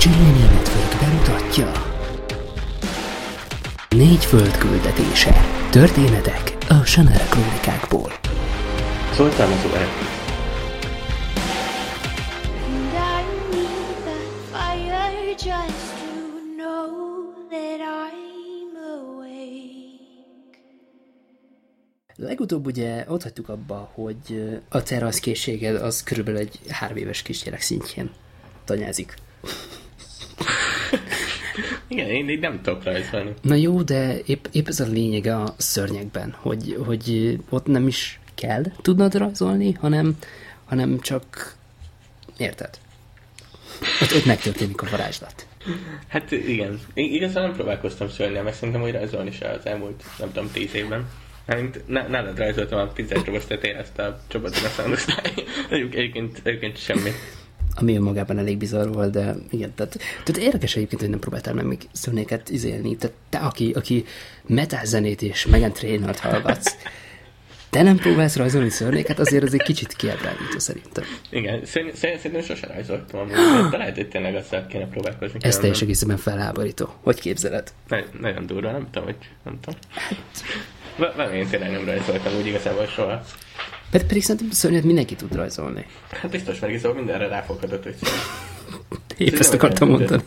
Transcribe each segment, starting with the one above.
Jimmy Network bemutatja. 4 föld küldetése. Történetek a Shannara krónikákból. Szoltálmazó elküld. Legutóbb ugye ott hagytuk abba, hogy a teraszkészséged az körülbelül egy 3 éves kisgyerek szintjén tanyázik. Igen, én így nem tudok rajzolni. Na jó, de épp ez a lényege a szörnyekben, hogy ott nem is kell tudnod rajzolni, hanem csak érted? Ott megtörténik a varázslat. Hát igen. Igazán nem próbálkoztam szörnyel, meg szerintem, hogy rajzolni se az elmúlt, nem tudom, 10 évben. Nálad rajzoltam a 10-es robosztetén ezt a csoporton a számosztály. Egyébként semmi. Ami önmagában elég bizarr volt, de igen, tehát érdekes egyébként, hogy nem próbáltál meg még szörnyeket izélni. Tehát te, aki metal-zenét és Meghan Trainort hallgatsz, te nem próbálsz rajzolni szörnyeket, azért az egy kicsit kiábrándító szerintem. Igen, szerintem sose rajzoltam amúgy, de lehet, hogy tényleg azzal kéne próbálkozni. Ez teljes egészében felháborító. Hogy képzeled? Nagyon durva, nem tudom. Én tényleg nem rajzoltam úgy igazából soha. Pedig szerintem szörnyet mindenki tud rajzolni. Hát biztos, meg szóval mindenre ráfoghatott, hogy épp ezt akartam mondani.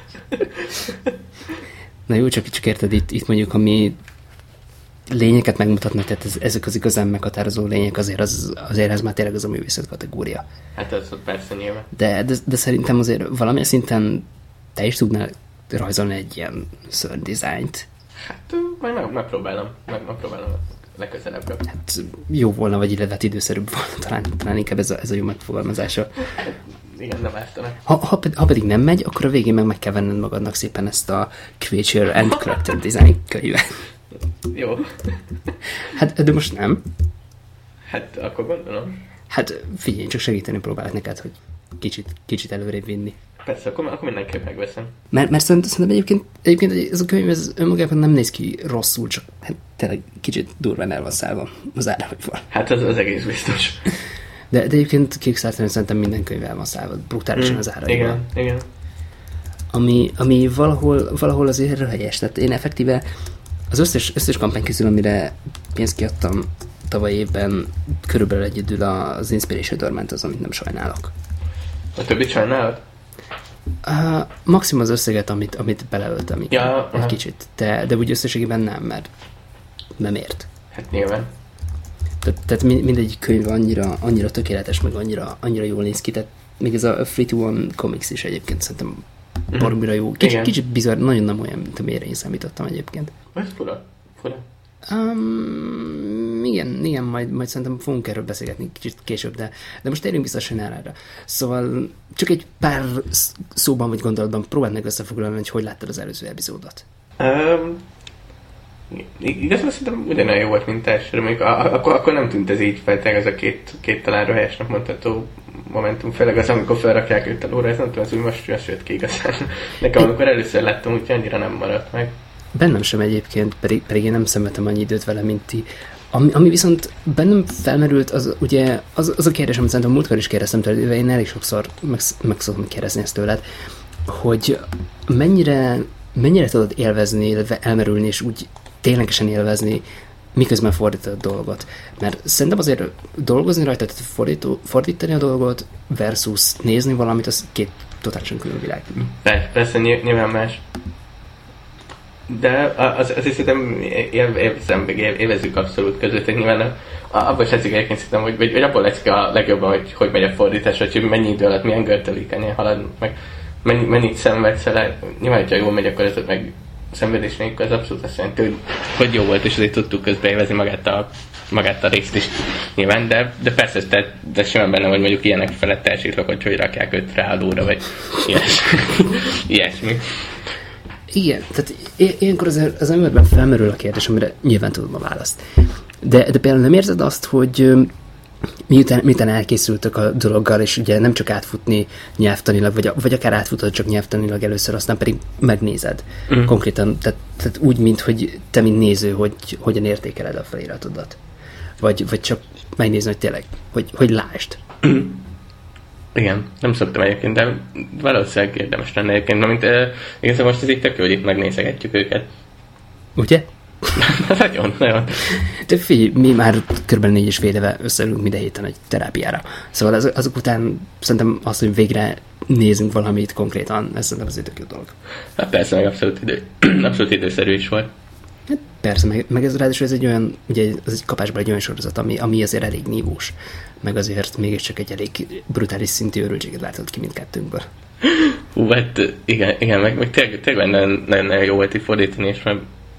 Na jó, csak érted, itt mondjuk, ami lényeket megmutatnak, tehát ezek az igazán meghatározó lények, azért ez már tényleg az a művészet kategória. Hát ez persze nyilván. De szerintem azért valamilyen szinten te is tudnál rajzolni egy ilyen szörnydizájnt. Hát majd megpróbálom legközelebb. Hát jó volna, vagy illetve időszerűbb volna, talán inkább ez a jó megfogalmazása. Igen, nem ártanak. Ha pedig nem megy, akkor a végén meg kell venned magadnak szépen ezt a Creature and Character Design könyvet. Jó. Hát, de most nem. Hát, akkor gondolom. Hát figyelj, én csak segíteni próbálok neked, hogy kicsit előrébb vinni. Persze, akkor mindenképp megveszem. Mert szerintem egyébként ez a könyv ez önmagában nem néz ki rosszul, csak hát, tényleg kicsit durván el van szállva az árahogyval. Hát az egész biztos. De egyébként Kickstarteren szerintem minden könyv el van szállva, brutálisan az árahogyval. Igen. Ami valahol azért röhelyes. Tehát én effektíve az összes kampány közül, amire pénzt kiadtam tavaly évben, körülbelül egyedül az Inspiration Torment az, amit nem sajnálok. A többit sajnálod? Maximum az összeget, amit beleöltem, egy kicsit. De úgy összességében nem, mert nem ért. Hát nyilván. Tehát mindegyik könyv annyira tökéletes, meg annyira jól néz ki, tehát még ez a Free to One Comics is egyébként szerintem baromira jó. Kicsit bizarr, nagyon nem olyan, mint amire én számítottam egyébként. Ez fura. Igen, majd szerintem fogunk erről beszélgetni kicsit később, de most térjünk vissza Shannara-ra. Szóval csak egy pár szóban vagy gondolatban próbáld meg összefoglalni, hogy láttad az előző epizódot. Igazán szerintem ugyanolyan jó volt, mint elsőre, még akkor nem tűnt ez így feltétlenül, ez a két talán röhelyesnek mondható momentum, főleg az, amikor felrakják őt a lóra, ez nem tudom, ez úgy most jött ki igazán. Nekem amikor először láttam, úgyhogy annyira nem maradt meg. Bennem sem egyébként, pedig én nem szenvedtem annyi időt vele, mint ti. Ami viszont bennem felmerült, az ugye az a kérdés, amit szerintem múltkor is kérdeztem tőled, én elég sokszor meg szoktam kérdezni ezt tőled, hogy mennyire tudod élvezni, illetve elmerülni, és úgy ténylegesen élvezni, miközben fordítod a dolgot. Mert szerintem azért dolgozni rajta, tehát fordítani a dolgot versus nézni valamit, az két totálisan külön világ. Persze, nyilván más. De az szerintem élvezzük abszolút között, nyilván abban is leszik egyébként szerintem, vagy abból leszik a legjobban, hogy megy a fordítás, hogy mennyi idő alatt milyen görtelékenyen halad, meg mennyit szenvedsz vele. Nyilván, hogyha jól megy, akkor ez meg szenvedés nélkül, az abszolút azt jelenti, hogy jó volt, és azért tudtuk közben élvezni magát a részt is nyilván, de persze, de simán benne, hogy mondjuk ilyenek felett elsítlak, hogy rakják őt rá a lóra, vagy ilyesmi. Igen, tehát ilyenkor az emberben felmerül a kérdés, amire nyilván tudom a választ. De például nem érzed azt, hogy miután elkészültök a dologgal, és ugye nem csak átfutni nyelvtanilag, vagy akár átfutod csak nyelvtanilag először, aztán pedig megnézed konkrétan, tehát úgy, mint hogy te, mint néző, hogy hogyan értékeled a feliratodat. Vagy csak megnézni, hogy tényleg, hogy lásd. Igen, nem szoktam egyébként, de valószínűleg érdemes lenne egyébként, mint igazából most ez így tök jó, hogy itt megnézegetjük őket. Ugye? Nagyon. De figyelj, mi már kb. 4,5 éve összeülünk minden héten egy terápiára. Szóval azok után szerintem azt, hogy végre nézünk valamit konkrétan, ez szerintem az tök jó dolog. Hát persze, meg abszolút időszerű is volt. Hát persze, meg ez ráadásul ez egy olyan, ugye ez egy kapásban egy olyan sorozat, ami azért elég nívós, meg azért mégiscsak egy elég brutális szintű örültséget látott ki mindkettőnkből. Hát igen, meg tényleg nagyon jó volt így fordítani, és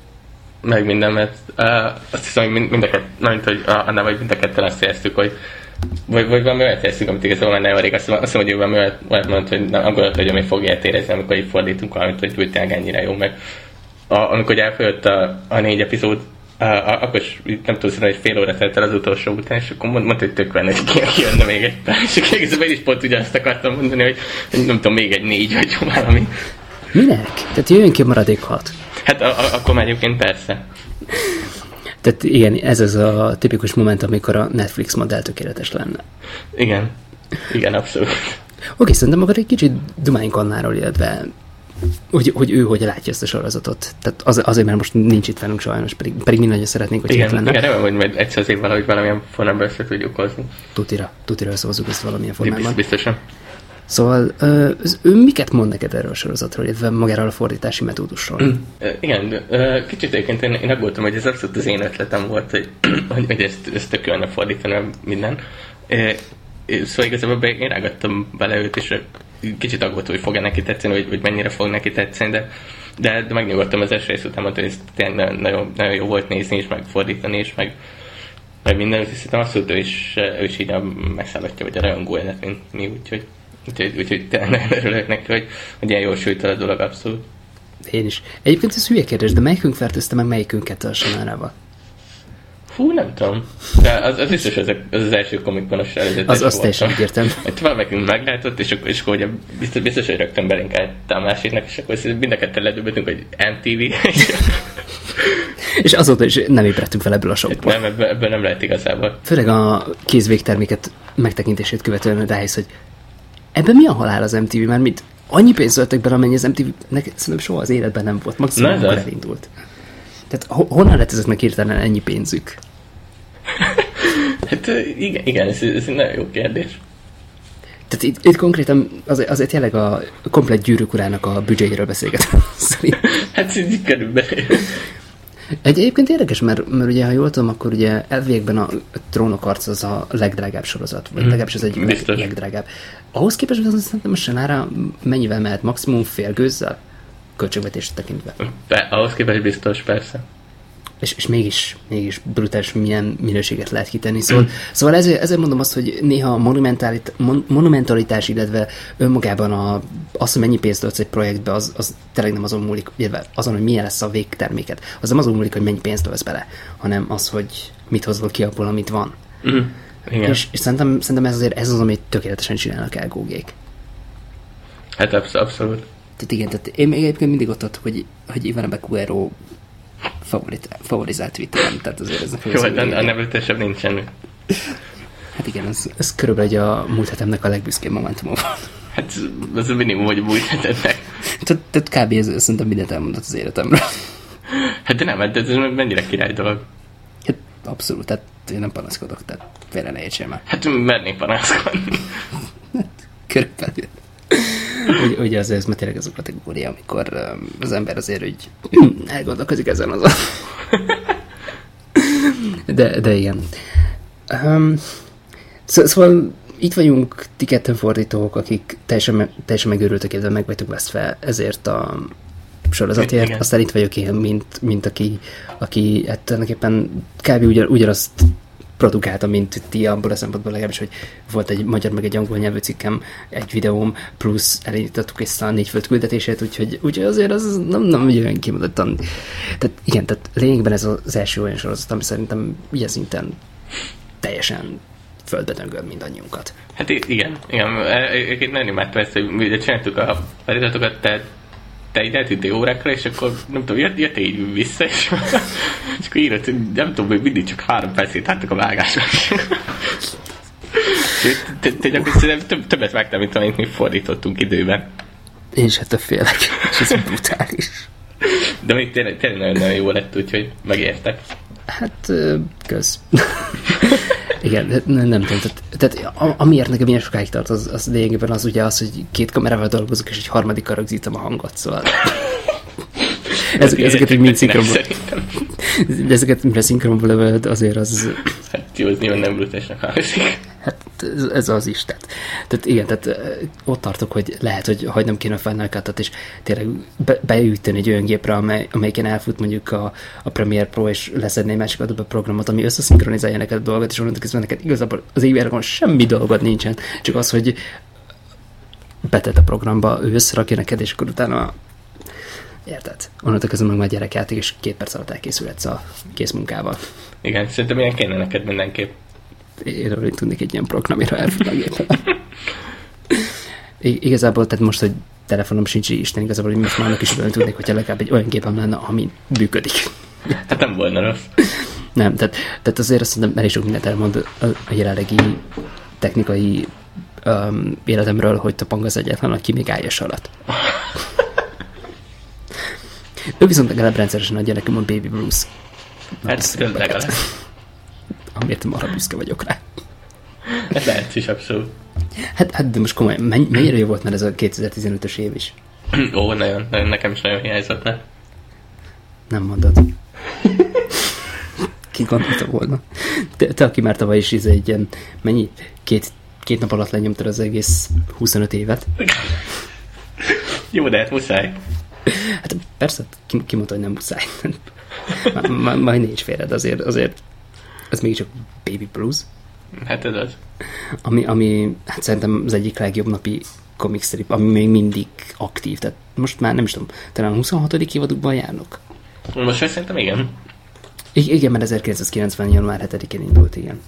meg minden, mert azt hiszem, hogy mind a ketten azt éreztük, hogy vagy valami olyat éreztük, amit igazából már nagyon rég. Azt hiszem, hogy ő valami olyat mondott, hogy nem gondolta, hogy mi fogja érezni, amikor így fordítunk valamit, hogy tényleg ennyire jó, meg amikor elfolyott a 4 epizód, akkor is nem tudom, hogy fél óra telt el az utolsó után, és akkor mondta, hogy tök benne, hogy kijönne még egy pár, és akkor igazából én is pont ugyanazt akartam mondani, hogy nem tudom, még egy 4 vagy valami. Minek? Tehát jöjjön ki a maradék 6. Hát akkor már egyébként persze. Tehát igen, ez az a tipikus moment, amikor a Netflix modell tökéletes lenne. Igen, abszolút. Oké, szerintem akkor egy kicsit dumáljunk Annáról, illetve hogy ő hogy látja ezt a sorozatot. Tehát azért, mert most nincs itt velünk sajnos, pedig mi nagyon szeretnénk, hogy itt lenne. Igen, remélem, hogy majd egyszer azért valahogy valamilyen formában össze tudjuk hozni. Tutira összehozzuk ezt valamilyen formában. Biztosan. Szóval ő miket mond neked erről a sorozatról, illetve magáról a fordítási metódusról? Igen, kicsit egyébként én aggódtam, hogy ez abszolút az én ötletem volt, hogy ezt tök jönne fordítani minden. Szóval igazából én rágattam bele őt, és kicsit aggódtam, hogy fog-e neki tetszeni, hogy mennyire fog neki tetszeni, de megnyugodtam az első rész után, mondta, hogy ez tényleg nagyon jó volt nézni, és megfordítani, és meg minden, és szerintem abszolút ő is így megszállatja, vagy a rajongó élet, mint mi, úgyhogy tényleg nagyon örülök neki, hogy ilyen jól sült el a dolog, abszolút. Én is. Egyébként ez hülye kérdés, de melyikünk fertőzte meg melyikünket a Sanárával? Hú, nem tudom. De az biztos az első komikponos előzetes az teljesen értem. Valamelyikünk meglátott, és akkor ugye biztos, hogy rögtön belinkált a másiknak, és akkor mind a ketten ledöbböttünk, hogy MTV. És azóta is nem ébredtünk fel ebből a sokból. Nem, ebből nem lehet igazából. Főleg a kézvégterméket megtekintését követően rájössz, hogy ebben mi a halál az MTV? Mert mit? Annyi pénzt öltek bele, amennyi az MTV-nek szerintem soha az életben nem volt. Maximum amikor elindult. Tehát honnan lett ezeknek hirtelen ennyi pénzük? Hát igen, ez egy nagyon jó kérdés. Tehát itt konkrétan azért tényleg a komplett Gyűrűk urának a büdzséjéről beszélgetünk. Hát így körülbelül. Egyébként érdekes, mert ugye, ha jól tudom, akkor ugye elviekben a Trónok harca az a legdrágább sorozat, vagy legalábbis az egyik legdrágább. Ahhoz képest, hogy szerintem a Sanára mennyivel mehet? Maximum fél gőzzel? Költségvetést tekintve. Ahhoz képest biztos, persze. És mégis brutális, milyen minőséget lehet kitenni. Szóval ezért mondom azt, hogy néha a monumentalitás, illetve önmagában az, hogy mennyi pénzt öltsz egy projektbe, az tényleg nem azon múlik, illetve azon, hogy milyen lesz a végterméket. Az nem azon múlik, hogy mennyi pénzt ölsz bele, hanem az, hogy mit hozol ki abból, amit van. Igen. És szerintem ez az, amit tökéletesen csinálnak elgógék. Hát abszolút. Tehát igen, tehát én még egyébként mindig ott tartok, hogy Ivana Baquero favorizált Twitteren, tehát azért ez jó, a nevetősebb nincsen. Hát igen, ez körülbelül a múlt hetemnek a legbüszkébb momentumom van. Hát az a minimum, hogy a múlt hetemnek. Tehát kb. Ez szerintem mindent elmondott az életemről. Hát de nem, ez mennyire király dolog. Hát abszolút, tehát én nem panaszkodok, tehát félre ne értsél már. Hát mernék panaszkodni. Körülbelül. Ugye az ez már tényleg az a kategória, amikor az ember azért úgy elgondolkozik ezen azon. De igen. Szóval itt vagyunk ti ketten fordítók, akik teljesen megőrültek, illetve meg vagytok vesztve ezért a sorozatért. Igen. Aztán itt vagyok én, mint aki tulajdonképpen kb. Ugyanazt produkáltam, mint ti abból a szempontból legalábbis, hogy volt egy magyar meg egy angol nyelvű cikkem, egy videóm, plusz elindítottuk ezt a 4 föld küldetését, úgyhogy azért az nem olyan kimondottan. Tehát igen, tehát lényegben ez az első olyan sorozat, ami szerintem ilyen szinten teljesen földbe döngöl mindannyiunkat. Hát igen. Én nem imádtam ezt, hogy csináltuk a feladatokat, te így eltűntél órákra, és akkor nem tudom, jöttél így vissza, és akkor írott, hogy nem tudom, hogy mindig csak 3 percét álltak a vágásra. Többet vágtam, mint amit mi fordítottunk időben. Én is ettől félek, és ez brutális. De még tényleg nagyon jó lett, úgyhogy megértek. Hát, kösz. Igen, nem tudom. Tehát amiért nekem ilyen sokáig tart, az lényegében az ugye az, hogy 2 kamerával dolgozok, és egy harmadikkal rögzítem a hangot, szóval... Ezeket így mind szinkronból... Ezeket mindre szinkronból lövöd, azért az... Hát jó, az nyilván nem brutálsnak hangzik. Hát ez az is, tehát igen, tehát ott tartok, hogy lehet, hogy hagynom kéne a Final Cut-ot, és tényleg beüteni egy olyan gépre, amelyiken elfut mondjuk a Premiere Pro, és leszedni egy másik Adobe programot, ami összeszinkronizálja neked a dolgot, és onnantól kezdve neked igazából az égvilágon semmi dolgod nincsen, csak az, hogy betett a programba, ő összerakja neked, és akkor utána érted? Onnantól kezdve meg már gyerekjáték, és 2 perc alatt elkészülhetsz a készmunkával. Igen, szerintem ilyen kéne neked mindenképp. Én tudnék egy ilyen programira elfut a gépen. Igazából, tehát most, hogy telefonom sincs Isten, igazából, hogy most már annak is olyan tudnék, hogyha legalább egy olyan gépem lenne, ami működik. Hát nem volna rossz. Nem, tehát azért azt mondom, elég sok mindent elmond a jelenlegi technikai életemről, hogy tapang az egyetlen, aki még ágyas alatt. Ő viszont legalább rendszeresen adja nekem a Baby Bruce. Hát legalább. Amiért marha büszke vagyok rá. Hát lehetsz is abszolút. Hát de most komolyan, mennyire jó volt már ez a 2015-ös év is? Ó, nagyon, nekem is nagyon hiányzott, ne? Nem mondod. Ki gondolta volna? Te aki már tavaly is egy ilyen, mennyi? Két nap alatt lenyomtad az egész 25 évet. Jó, de hát muszáj. Hát persze, ki mondta, hogy nem muszáj. Majd négy félre, de azért ez mégiscsak Baby Blues. Hát ez az. Ami hát szerintem az egyik legjobb napi comic strip, ami még mindig aktív. Tehát most már nem is tudom, talán a 26. évadukban járnak. Most már szerintem igen. Igen, mert 1990. január 7-én indult, igen.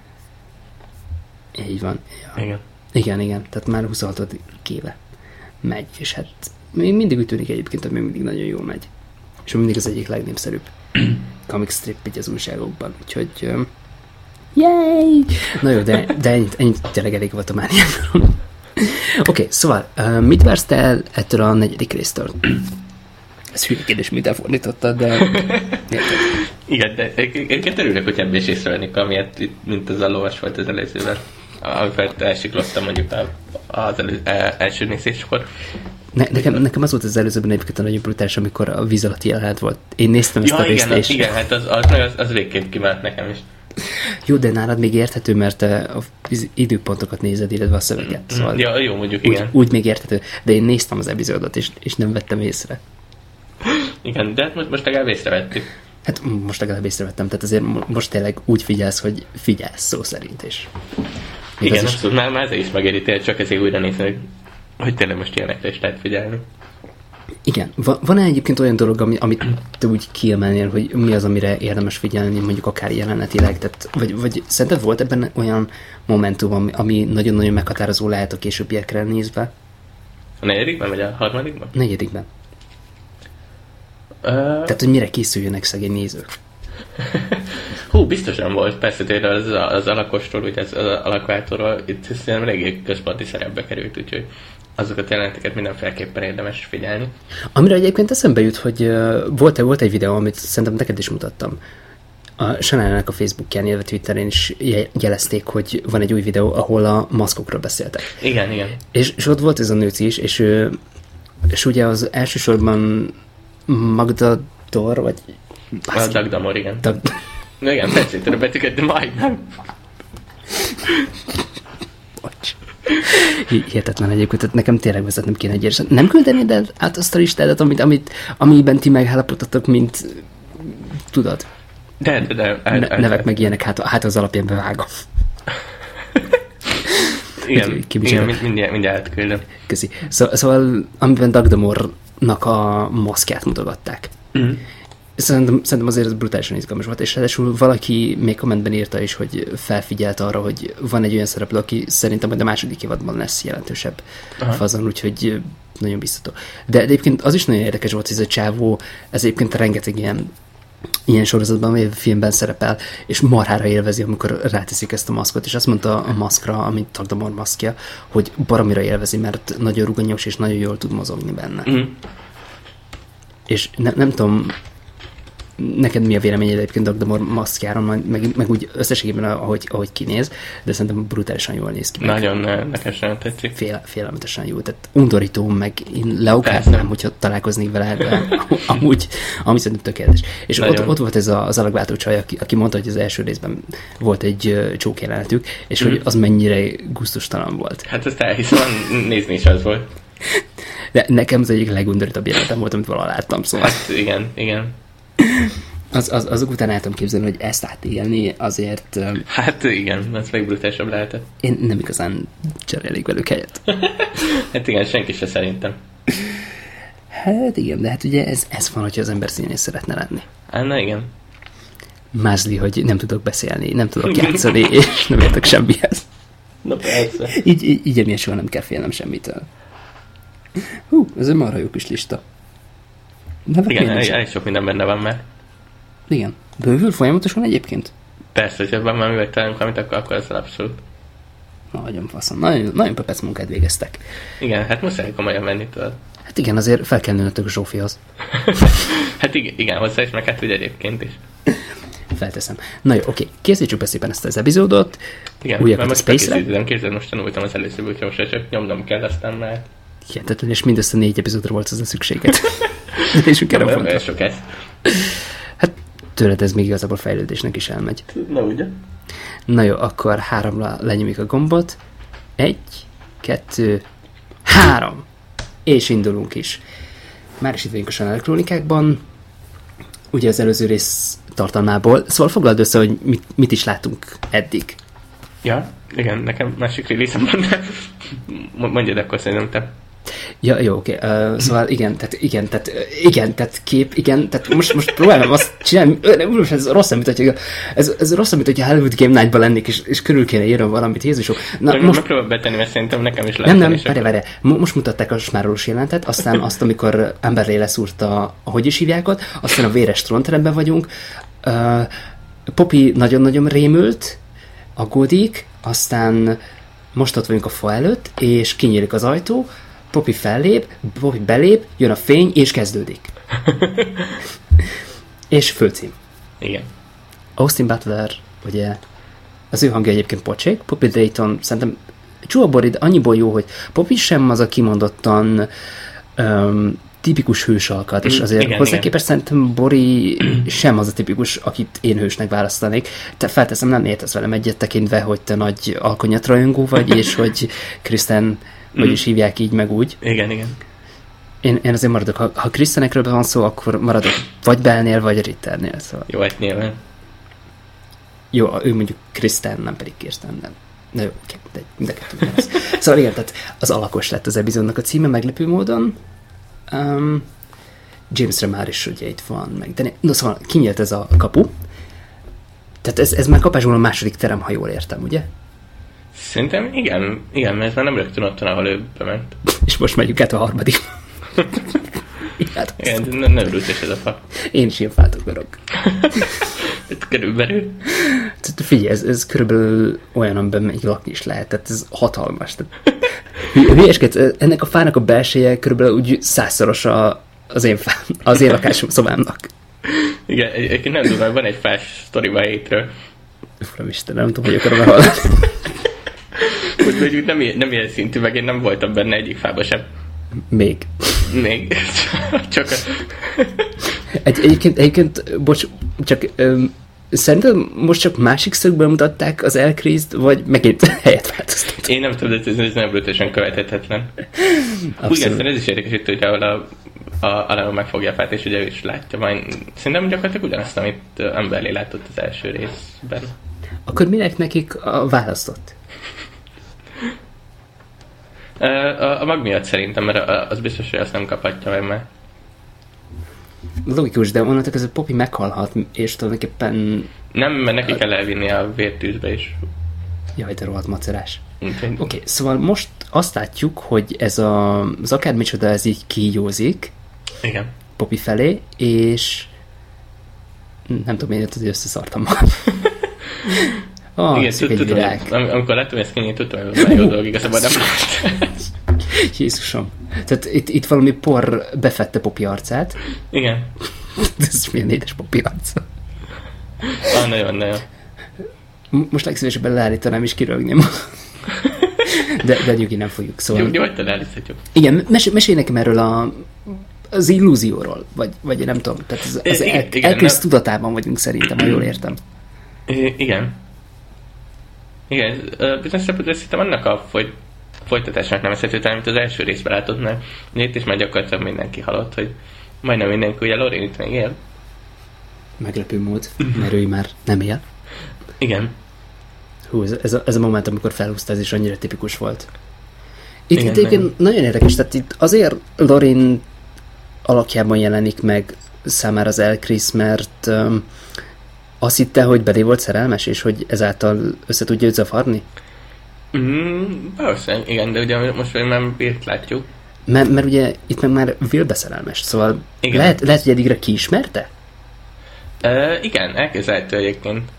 Így van. Ja. Igen. Tehát már 26. éve megy, és hát még mindig úgy tűnik egyébként, hogy még mindig nagyon jól megy. És mindig az egyik legnépszerűbb comic strip így az újságokban, úgyhogy yay! Na jó, de ennyit tényleg elég volt a mániákról. Oké, szóval mit vársz te el ettől a 4. résztől? Ez hülye kérdés, mit elfordítottad, de igen, de egyébként örülök, hogy ebben is észrevennék, amiért mint az a lovas volt az előzőben. Amikor elsiklottam mondjuk az első nézéskor. Nekem az volt az előzőben egyébként a nagyon brutális, amikor a víz alatti jelenet volt. Én néztem ezt a részt, és... Igen, hát az végképp kivált nekem is. Jó, de nálad még érthető, mert az időpontokat nézed, illetve a szöveget. Szóval ja, jó, mondjuk igen. Úgy még érthető, de én néztem az epizódot, és nem vettem észre. Igen, de hát most legalább észrevettük. Hát most legalább észrevettem, tehát azért most tényleg úgy figyelsz, hogy figyelsz szó szerint is. Igen, abszolút, már ezért is megérítél, csak ezért újra nézni, hogy tényleg most ilyenekre is lehet figyelni. Igen. Van-e egyébként olyan dolog, amit te úgy kiemelnél, hogy mi az, amire érdemes figyelni, mondjuk akár jelenetileg? Tehát, vagy szerinted volt ebben olyan momentum, ami nagyon-nagyon meghatározó lehet a későbbiekre nézve? A 4. vagy a 3. 4. Tehát, hogy mire készüljönek szegény nézők? Hú, biztosan volt. Persze tényleg az alakostól, ugye az alakváltóról itt szerintem eléggé központi szerepbe került, úgyhogy azokat a jeleneteket mindenféleképpen érdemes figyelni. Amire egyébként eszembe jut, hogy volt egy videó, amit szerintem neked is mutattam. A Chanel-nek a Facebookján, illetve Twitteren is jelezték, hogy van egy új videó, ahol a maszkokról beszéltek. Igen. És ott volt ez a nőci is, és ugye az elsősorban Magda Dor, vagy... Dagdamor, igen. Igen, persze, a betűket, de majdnem. Bocs. Hihetetlen egyébként, tehát nekem tényleg vezetnem kéne egy érzet. Nem küldenéd el át azt a listádat, amiben ti megállapodtatok, mint tudod? De. Nevek meg ilyenek, hát az alapján bevágom. Igen, mindjárt küldöm. Köszi. Szóval amiben Dagdamornak a maszkját mutogatták. Mm. Szerintem azért ez brutálisan izgalmas volt, és ráadásul valaki még kommentben írta is, hogy felfigyelt arra, hogy van egy olyan szereplő, aki szerintem majd a 2. évadban lesz jelentősebb fazon, úgyhogy nagyon biztató. De egyébként az is nagyon érdekes volt, hogy ez a csávó, ez egyébként rengeteg ilyen ilyen sorozatban, vagy filmben szerepel, és marhára élvezi, amikor ráteszik ezt a maszkot, és azt mondta a maszkra, amit Tagdamor maszkja, hogy baromira élvezi, mert nagyon ruganyos, és nagyon jól tud mozogni benne. És nem tudom, neked mi a véleményed egyébként Dagdamor maszkjáron, meg úgy összességében, ahogy kinéz, de szerintem brutálisan jól néz ki. Nagyon nekem sem tetszik. Félelmetesen jó, tehát undorító, meg én leokálnám, hogyha találkoznék vele, de amúgy szerintem tökéletes. És ott volt ez az alakváltó csaj, aki mondta, hogy az első részben volt egy csók jelenetük, és hogy az mennyire gusztustalan volt. Hát ezt elhiszem, nézni is az volt. De nekem az egyik legundorítóbb jelenetem volt, amit valaha láttam, szóval. Hát igen. Azok után el tudom képzelni, hogy ezt átélni azért... Hát igen, ez meg brutálisabb lehetett. Én nem igazán cserélnék velük helyet. Hát igen, senki se szerintem. Hát igen, de hát ugye ez van, hogyha az ember színész szeretne lenni. Hát na igen. Mázli, hogy nem tudok beszélni, nem tudok játszani, és nem értek semmihez. Na persze. Így emiatt soha nem kell félnem semmitől. Ez egy marha jó kis lista. Igen, elég sok minden benne van már. Igen. Bővül folyamatosan egyébként? Persze, hogyha van már művek találunk valamit, akkor ez abszolút. Nagyon faszom. Nagyon pepec munkát végeztek. Igen, hát muszáj komolyan menni tőle. Hát igen, azért fel kell nőnöttök a Zsófihoz. Hát igen, hozzá is, meg hát ugye egyébként is. Felteszem. Na jó, oké. Készítsük be szépen ezt az epizódot. Igen, mert most felkészítem, képzeld, most tanultam az először, úgyhogy most csak nyomnom kell, aztán már... Hihetetlen, és mindössze 4 epizódra volt az a szükséged. És erre fontos. Sok ez. Hát tőled ez még igazából fejlődésnek is elmegy. Na ugye? Na jó, akkor 3-ra lenyomjuk a gombot. 1, 2, 3! És indulunk is. Már is itt vagyunk a Chanel Krónikákban. Ugye az előző rész tartalmából. Szóval foglald össze, hogy mit is látunk eddig. Ja, igen, nekem másik release-em van, de mondjad akkor szerintem te. Ja, jó, oké. Szóval tehát kép, tehát most próbálom azt csinálni, ez rossz, ez rossz, mint hogyha Hollywood Game Night-ban lennék, és körül kéne írnom valamit, Jézusom. Na, most megpróbálom betenni, mert szerintem nekem is lehet. Nem, várj. Most mutatták a smárolós jelentet, aztán azt, amikor Amberley leszúrta, ahogy is hívják ott, aztán a véres trónteremben vagyunk. Poppy nagyon-nagyon rémült, aggódik, aztán most ott vagyunk a fa előtt, és kinyílik az ajtó, Poppy fellép, Poppy belép, jön a fény, és kezdődik. És főcím. Igen. Austin Butler, ugye, az ő hangja egyébként pocsék, Poppy Dayton szerintem Csúaborid annyiból jó, hogy Poppy sem az a kimondottan tipikus hősalkat, és azért hozzá képest szerintem Bori sem az a tipikus, akit én hősnek választanék. Te felteszem, nem értesz velem egyet tekintve, hogy te nagy alkonyatrajongó vagy, és hogy Kristen, hogy is hívják így meg úgy. Igen. Én azért maradok. Ha Kristenekről van szó, akkor maradok vagy Belnél, vagy Ritternél. Szóval. Jó, hát nyilván. Jó, ő mondjuk Kristen, nem pedig Kirsten, nem. Na jó, de mind a kettő lesz. Szóval igen, tehát az alakos lett az epizódnak a címe, meglepő módon. Jamesre már is ugye itt van meg. De no, szóval kinyílt ez a kapu. Tehát ez már kapásból a második terem, ha jól értem, ugye? Szerintem igen, mert ez már nem rögtön ott van, ahol ő bement. És most megyünk át a harmadik. Igen, nem örült ez a fa. Én is ilyen fát akarok. Körülbelül. Figyelj, ez körülbelül olyan, amiben még lakni is lehet. Tehát ez hatalmas. Hülyeskedsz, ennek a fának a belseje körülbelül úgy 100-szoros az én lakásom szobámnak. Igen, egyébként nem tudom, van egy fás sztoriba hétről. Uramisten, nem tudom, hogy akarom hallani. Úgyhogy nem ilyen szintű, meg én nem voltam benne egyik fába sem. Még. Csak Egyébként, bocs, csak szerintem most csak másik szögből mutatták az Elcreased, vagy megint helyet változtattak? Én nem tudom, de ez nem brutálisan követhetetlen. Úgy ez is érdekes itt, hogy ahol a megfogja a fát, és ugye ő is látja. Majd szerintem gyakorlatilag ugyanazt, amit Amberley látott az első részben. Akkor minek nekik választott? A mag miatt szerintem, mert az biztos, hogy azt nem kaphatja meg már. Logikus, de onnantól ez a Poppy meghalhat, és tulajdonképpen... Nem, mert neki kell elvinni a vértűzbe is. Jaj, de rohadt macerás. Oké, szóval most azt látjuk, hogy ez az akármicsoda, ez így kígyózik. Igen. Poppy felé, és Nem tudom, miért összeszartam magam. Igen, tudom, amikor láttam ezt kinyit, tudtam, hogy már jó dolog, igazából nem látom. Jézusom. Tehát itt valami por befette Poppy arcát. Igen. Ez milyen édes Poppy arca. Nagyon. Most legszívesebben leállítanám és kirögném. De nyugi, nem fogjuk szólni. Nyugodtan elhiszhetjük. Igen, mesélj nekem erről az illúzióról, vagy nem tudom. Tehát az elkész tudatában vagyunk szerintem, ha jól értem. Igen. Bizonyos szempontból szerintem annak a folytatásnak nevezhető, amit az első részben látod, mert itt is már gyakorlatilag mindenki halott, hogy majdnem mindenki, ugye Lorraine itt még él. Meglepő mód, mert ő már nem él. Igen. Hú, ez a moment, amikor felhúzta, ez is annyira tipikus volt. Itt egyébként nagyon érdekes, tehát itt azért Lorraine alakjában jelenik meg számára az Elchris, mert azt hitte, hogy belé volt szerelmes, és hogy ezáltal össze tudja őt zavarni? Persze, igen, de ugye most már Birt látjuk. Mert ugye itt meg már Will beszerelmes, szóval lehet, hogy eddigre kiismerte? Igen, elképzelhető egyébként.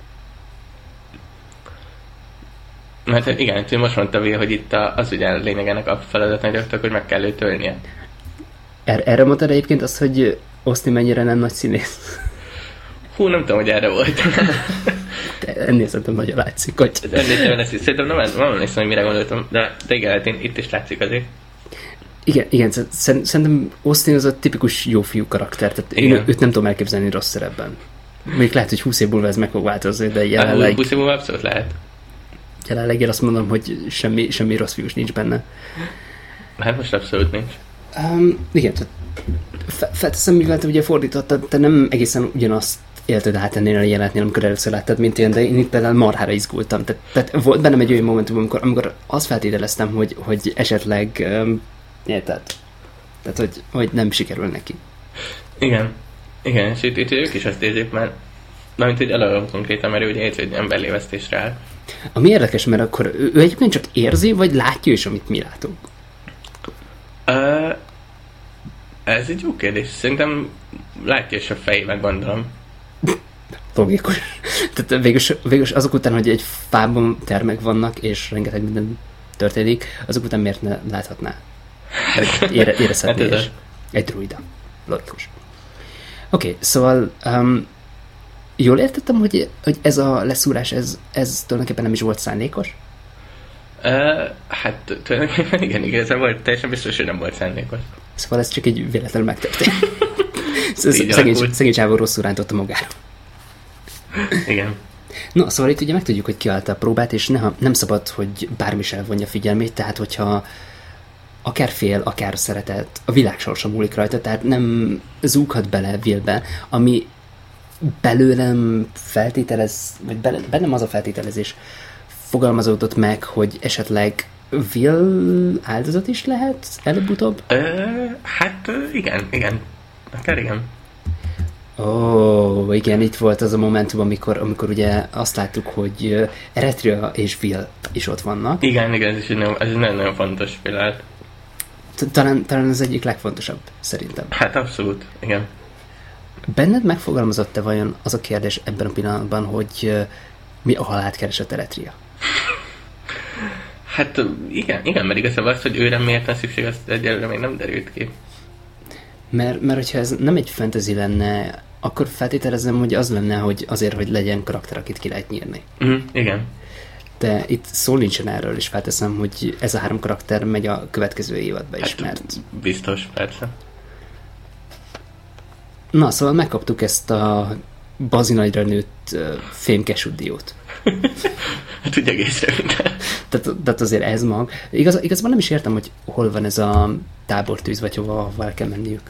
Mert igen, most mondta Will, hogy itt az ugye lényegenek a feladatnak, hogy meg kell őt ölnie. Erre mondtad egyébként azt, hogy Austin mennyire nem nagy színész? Hú, nem tudom, hogy erre volt. Ennél szerintem nagyon látszik, hogy... Ennél lesz, szerintem nem emlékszem, hogy mire gondoltam, de igen, itt is látszik azért. Igen, szerintem Austin az a tipikus jó fiú karakter, tehát őt nem tudom elképzelni rossz szerepben. Még lehet, hogy 20 év múlva ez meg fog változni, de jelenleg... 20 év múlva abszolút lehet. Jelenleg én azt mondom, hogy semmi rossz fiús nincs benne. Hát most abszolút nincs. Igen, felteszem, mivel te ugye fordítottad, te nem egészen ugyanazt élted át ennél a jelenetnél, amikor először láttad, mint én, de én itt például marhára izgultam. Tehát volt bennem egy olyan momentum, amikor azt feltételeztem, hogy esetleg érted? Tehát, hogy nem sikerül neki. Igen, és itt ők is azt érzik, mert mint hogy eleve konkrétan, mert ő ugye érzi, hogy emberlévesztésre áll. Ami érdekes, mert akkor ő egyébként csak érzi, vagy látja is, amit mi látunk? Ez egy jó kérdés. Szerintem látja is a fejében, gondolom. Logikus. Tehát végülis azok után, hogy egy fában termek vannak, és rengeteg minden történik, azok után miért ne láthatná? Érezhetné is. Egy druida. Logikus. Oké, szóval jól értettem, hogy ez a leszúrás, ez tulajdonképpen nem is volt szándékos? Hát tulajdonképpen igen, igazából teljesen biztos, hogy nem volt szándékos. Szóval ez csak egy véletlenül megtörtént. Szegény csávó rosszul rántotta magára. Igen. No, szóval itt ugye megtudjuk, hogy kiállta a próbát, és nem szabad, hogy bármi sem vonja figyelmét, tehát hogyha akár fél, akár szeretet, a világ sorsa múlik rajta, tehát nem zúghat bele Willbe, ami belőlem feltételez, vagy bennem az a feltételezés fogalmazódott meg, hogy esetleg Will áldozat is lehet előbb-utóbb? Hát igen. Akár igen. Ó, igen, itt volt az a momentum, amikor ugye azt láttuk, hogy Eretria és Will is ott vannak. Igen, ez egy nagyon fontos pillanat. Talán az egyik legfontosabb, szerintem. Hát abszolút, igen. Benned megfogalmazott-e vajon az a kérdés ebben a pillanatban, hogy mi a halált keresett Eretria? Hát igen, mert igazából az, hogy őre miért van szükség, azt egyelőre még nem derült ki. Mert hogyha ez nem egy fantasy lenne, akkor feltételezem, hogy az lenne, hogy azért, hogy legyen karakter, akit ki lehet nyírni. Igen. De itt szó nincsen erről, és felteszem, hogy ez a 3 karakter megy a következő évadba is, hát, mert... Biztos, persze. Na, szóval megkaptuk ezt a bazinagyra nőtt fémkesúdiót. Hát ugye egészen. Tehát azért ez mag. Igazából nem is értem, hogy hol van ez a tábortűz, vagy hova kell menniük.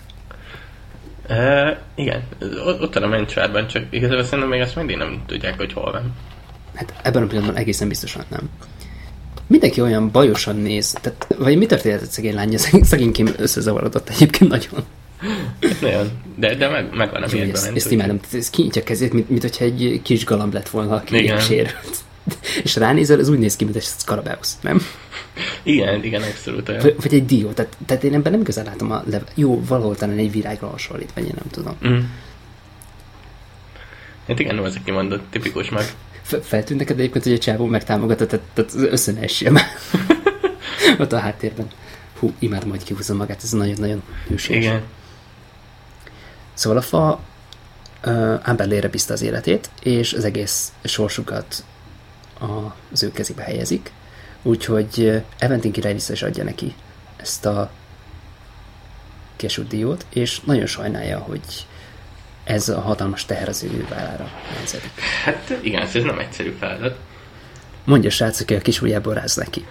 Igen, ott van a mencsvárban, csak igazából szerintem még azt mindig nem tudják, hogy hol van. Hát ebben a pillanatban egészen biztosan nem. Mindenki olyan bajosan néz, tehát, vagy mi történt egy szegény lánya? Szegénykém összezavarodott egyébként nagyon. Nagyon, de megvan a miérben. Ezt imádom, ez kinyitja a kezét, mint hogyha egy kis galamb lett volna, aki sérült. És ránézel, ez úgy néz ki, mint egy Scarabeusz, nem? Igen, abszolút olyan. Vagy egy dió, tehát én ebben nem igazán látom jó, valahol talán egy virágra hasonlít, vagy én nem tudom. Hát igen, nem az a kimondott, tipikus meg. Feltűnt neked egyébként, hogy a csávó megtámogatta, tehát össze ne essél már. Ott a háttérben. Hú, imádom, hogy kihúzom magát, ez nagyon-nagyon hűséges. Igen. Szóval a fa Amberlére bízta az életét, és az egész sorsukat az ő kezébe helyezik. Úgyhogy Eventin király vissza is adja neki ezt a kesúdiót, és nagyon sajnálja, hogy ez a hatalmas teher az ő vállára nehezedik. Hát igen, ez nem egyszerű feladat. Mondja a srác, aki a kis ujjából ráz neki.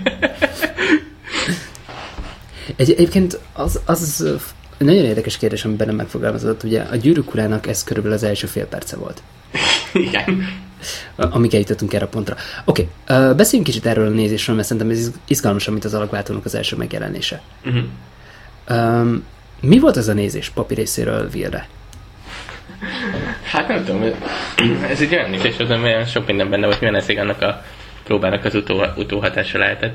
Egyébként az nagyon érdekes kérdés, amiben nem megfogalmazott. Ugye a Gyűrűk urának ez körülbelül az első fél perce volt. Igen. Amíg eljutottunk erre a pontra. Oké, beszéljünk kicsit erről a nézésről, mert szerintem ez izgalmasabb, mint az Alakváltónak az első megjelenése. Mi volt ez a nézés papi részéről Willre? Hát nem tudom, ez egy olyan nézés, az olyan sok minden benne volt, milyen eszik annak a próbának az utóhatása lehetett,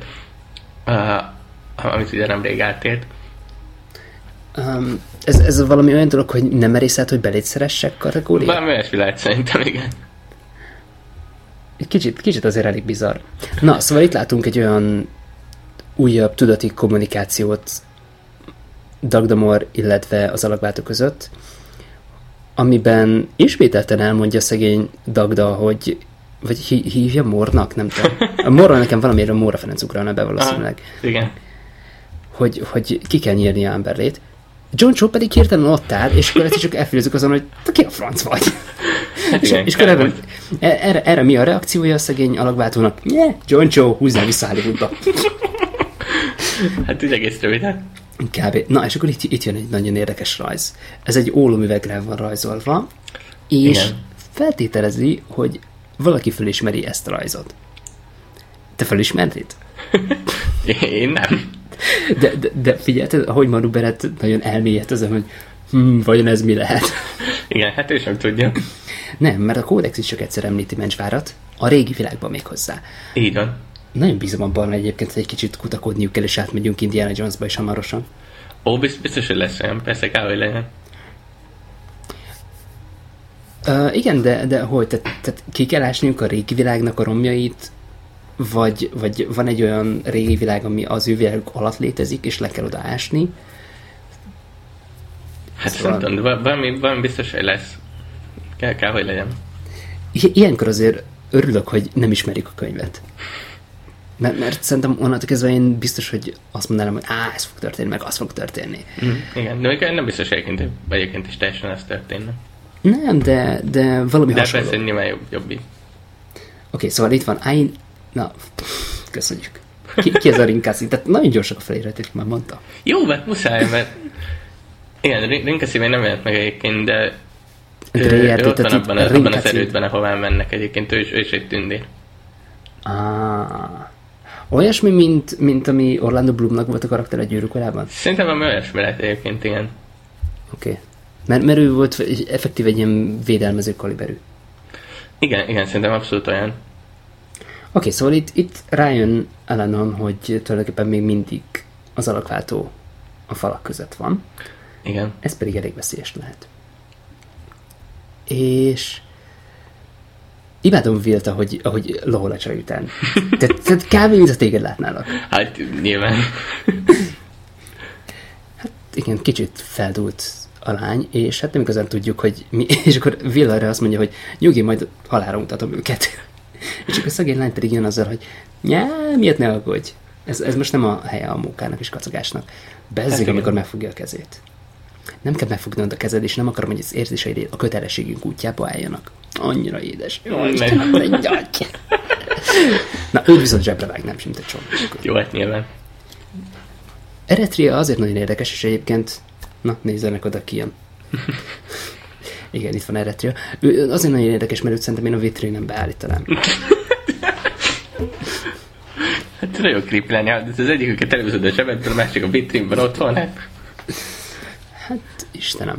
amit ugye nemrég átélt. Ez valami olyan dolog, hogy nem merész át, hogy beléd szeressek kategóriát? Valami olyasmi lehet szerintem, igen. Kicsit azért elég bizarr. Na, szóval itt látunk egy olyan újabb tudati kommunikációt Dagdamor, illetve az Alakváltó között, amiben ismételten elmondja szegény Dagda, hogy vagy hívja Mornak, nem tudom. A Morra nekem valamiért a Morra Ferenc ugrálna be valószínűleg. Igen. Hogy ki kell nyírni Amberlét. John Cho pedig hirtelen ott áll, és akkor ezt csak elfűzzük azon, hogy te ki a franc vagy? Hát és akkor erre mi a reakciója a szegény Alakváltónak? John Cho, húzzál vissza Hollywoodba. Hát úgy egész röviden. Kb. Na, és akkor itt jön egy nagyon érdekes rajz. Ez egy ólomüvegre van rajzolva, és igen, feltételezi, hogy valaki felismeri ezt a rajzot. Te felismerted? Én nem. De figyelted, ahogy Manu Beret nagyon elmélyedt azon, hogy vajon ez mi lehet? Igen, hát ő sem tudja. Nem, mert a kódex is csak egyszer említi Mencsvárat, a régi világban még hozzá. Így van. Nagyon bízom abban egyébként, hogy egy kicsit kutakodniuk kell, és átmegyünk Indiana Jonesba is hamarosan. Ó, biztos, hogy lesz olyan, persze kell, hogy legyen. Igen, de hogy? Tehát ki kell ásniuk a régi világnak a romjait, vagy van egy olyan régi világ, ami az ő világuk alatt létezik, és le kell oda ásni? Hát szerintem, valami biztos, hogy lesz. Kell, hogy legyen. Ilyenkor azért örülök, hogy nem ismerjük a könyvet. Mert szerintem onnantól kezdve én biztos, hogy azt mondanám, hogy ez fog történni, meg az fog történni. Igen, de nem biztos, hogy egyébként is teljesen ez történne. Nem, de valami de hasonló. De persze nyilván jobb így. Oké, szóval itt van Na, köszönjük. Ki ez a Rinkászi? Tehát nagyon gyorsak a feliratok, már mondta. Jó, mert muszáj, mert igen, Rinkászi még nem jelent meg egyébként, de ő ott van abban az erődben, ahová mennek egyébként, ő is egy tündér. Olyasmi, mint ami Orlando Bloomnak volt a karakter a Gyűrűk Urában? Szerintem valami olyasmi lehet egyébként, igen. Oké. Mert ő volt effektív egy ilyen védelmező kaliberű. Igen, szerintem abszolút olyan. Oké, szóval itt rájön Elenon, hogy tulajdonképpen még mindig az Alakváltó a falak között van. Igen. Ez pedig elég veszélyes lehet. És imádom Willt, ahogy lohol a csaj után. Tehát kb. Mint a téged látnálak. Hát nyilván. Hát igen, kicsit feldúlt a lány, és hát nem igazán tudjuk, hogy mi. És akkor Will arra azt mondja, hogy nyugi, majd halálra mutatom őket. És akkor a szegény lány pedig jön azzal, hogy miért ne aggódj? Ez most nem a helye a mókának és kacagásnak. Bezzeg, amikor megfogja a kezét. Nem kell megfognod a kezed, és nem akarom, hogy az érzéseid a kötelességünk útjába álljanak. Annyira édes. Jó, Istenem, Na, őt viszont zsebre vágnám, mint egy csomó. Jó, hát nyilván. Eretria azért nagyon érdekes, és egyébként nézzenek oda, ki jön. Igen, itt van Eretria. Ő azért nagyon érdekes, mert őt szerintem én a vitrínen beállítanám. Hát nagyon creepy lenni, az egyiküket előződ a zsebedben, a másik a vitrínben ott van. Hát, Istenem.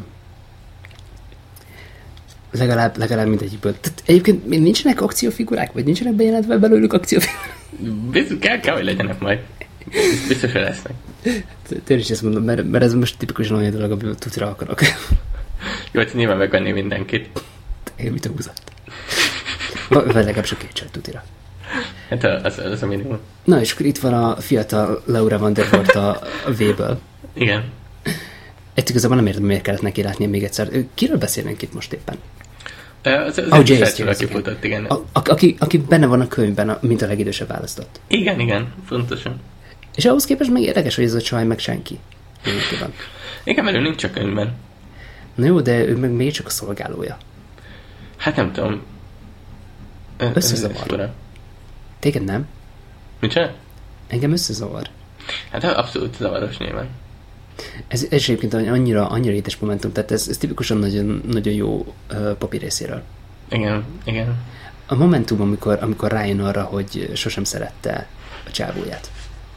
Legalább mindegyikből. Tehát egyébként még nincsenek akciófigurák, vagy nincsenek bejelentve belőlük akciófigurák? Biztos kell, hogy legyenek majd. Biztos, hogy lesznek. Tényleg is ezt mondom, mert ez most tipikusan olyan dolog, amiből tutira akarok. Jó, hogy nyilván megvenni mindenkit. Én mit húzott? Vagy legalább csak 2 csaj tutira. Hát az a minimum. Na, és akkor itt van a fiatal Laura van der Voort a V-ből. Igen. Egy igazából nem értem, miért kellett neki látnia még egyszer. Kiről beszélnénk itt most éppen? Az Jace, aki futott, igen. Aki benne van a könyvben, mint a legidősebb választott. Igen, fontosan. És ahhoz képest meg érdekes, hogy ez a csaj meg senki. Igen, mert ő nincs a könyvben. Na jó, de ő meg még csak a szolgálója. Hát nem tudom. Összezavar. Téged nem? Micsoda? Engem összezavar. Hát abszolút zavaros nyilván. Ez egyébként annyira édes momentum, tehát ez tipikusan nagyon, nagyon jó Poppy részéről. Igen. A momentum, amikor rájön arra, hogy sosem szerette a csávóját.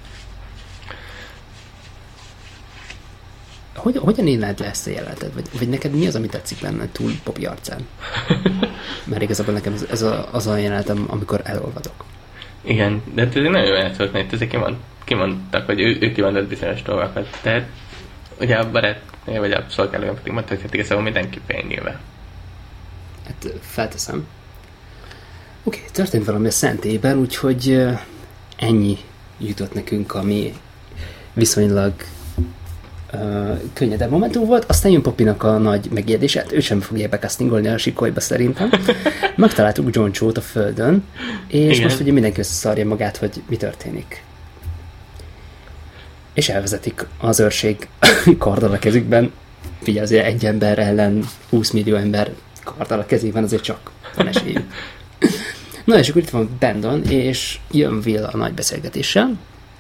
Hogyan éled le ezt a jelenetet? Vagy neked mi az, ami tetszik benne túl Poppy arcán? Mert igazából nekem ez az a jelenetem, amikor elolvadok. Igen, de ez egy nagyon jó jelenet volt, mert ezek kimondtak, hogy ő kimondott bizonyos dolgokat. Tehát ugye a barát, vagy a szolgálója pedig mondta, hogy hát igazából mindenki fényével. Hát felteszem. Oké, történt valami a Szentében, úgyhogy ennyi jutott nekünk, ami viszonylag könnyedebb momentum volt. Aztán jön Poppynak a nagy megijedése, hát ő sem fogja becastingolni a sikolyba szerintem. Megtaláltuk John Cho-t a földön, és igen. Most ugye mindenki összeszarja magát, hogy mi történik. És elvezetik az őrség karddal a kezükben. Figyelj, azért egy ember ellen 20 millió ember karddal a kezében, azért csak van esélyük. Na és akkor itt van Brandon, és jön Will a nagy beszélgetéssel.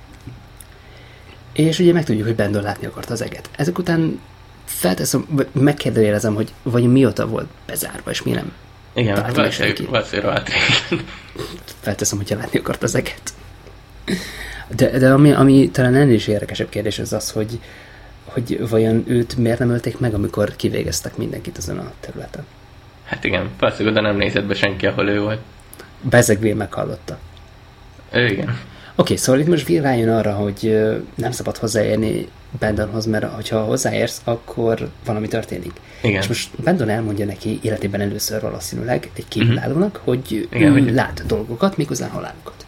És ugye megtudjuk, hogy Brandon látni akarta az eget. Ezek után felteszem, megkérdőjelezem, hogy vagy mióta volt bezárva, és mi nem. Igen, valószínűleg felteszem, hogyha látni akart az eget. De ami talán ennél is érdekesebb kérdés az, hogy vajon őt miért nem ölték meg, amikor kivégeztek mindenkit azon a területen. Hát igen, valószínűleg oda nem nézett be senki, ahol ő volt. Bezeg Will meghallotta. Igen. Oké, szóval itt most Will rájön arra, hogy nem szabad hozzáérni Brandonhoz, mert ha hozzáérsz, akkor valami történik. Igen. És most Brandon elmondja neki életében először valószínűleg egy kívülállónak, hogy igen, ő lát dolgokat, méghozzá halálokat.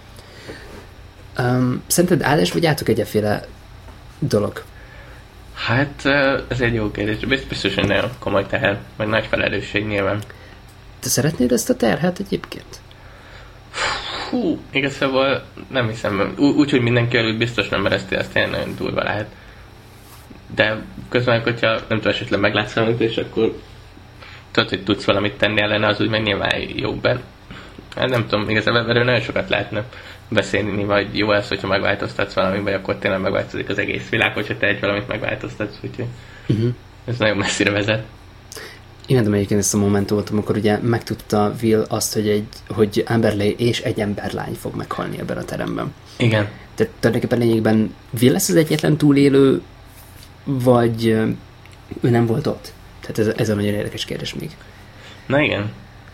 Szerinted áldás vagy átok egyféle dolog? Hát ez egy jó kérdés. Biztos, hogy nagyon komoly teher, meg nagy felelősség nyilván. Te szeretnéd ezt a terhet egyébként? Hú, igazából nem hiszem. Úgy, hogy mindenki előtt biztos nem mereszti, azt tényleg nagyon durva lehet. De közben, hogyha nem tudom, esetleg meglátsz valamit, és akkor tudod, hogy tudsz valamit tenni ellene, az úgy meg nyilván jobb be. Hát nem tudom, igazából erről nagyon sokat lehetne beszélni, vagy jó lesz, hogyha megváltoztatsz valamit, vagy akkor tényleg megváltozik az egész világ, hogyha te egy valamit megváltoztatsz, úgyhogy ez nagyon messzire vezet. Imádom egyébként ezt a momentumot, amikor ugye megtudta Will azt, hogy Amberley és egy emberlány fog meghalni ebben a teremben. Igen. Tehát tulajdonképpen lényegben Will lesz az egyetlen túlélő, vagy ő nem volt ott? Tehát ez a nagyon érdekes kérdés még. Na igen.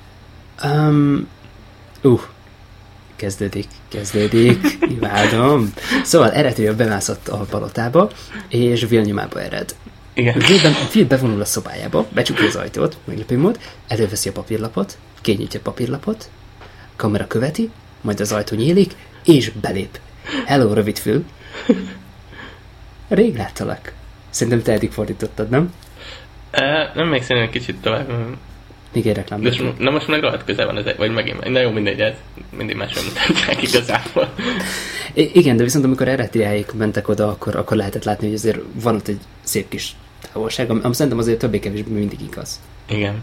Kezdődik, imádom. Szóval eredetileg bemászott a palotába, és Will nyomába ered. Igen. Will bevonul a szobájába, becsukja az ajtót, meglepő mód, előveszi a papírlapot, kinyitja a papírlapot, kamera követi, majd az ajtó nyílik, és belép. Hello, Rövidfül. Rég láttalak. Szerintem te eddig fordítottad, nem? Nem még szerintem kicsit tovább. Még egy reklám. Na most meg rohadt közel van ez, vagy megint, na jó, mindegy, ez mindig máshol mutatják igazából. Igen, de viszont amikor eredetileg mentek oda, akkor lehetett látni, hogy azért van ott egy szép kis távolság, ami szerintem azért többé-kevésbé mindig igaz. Igen.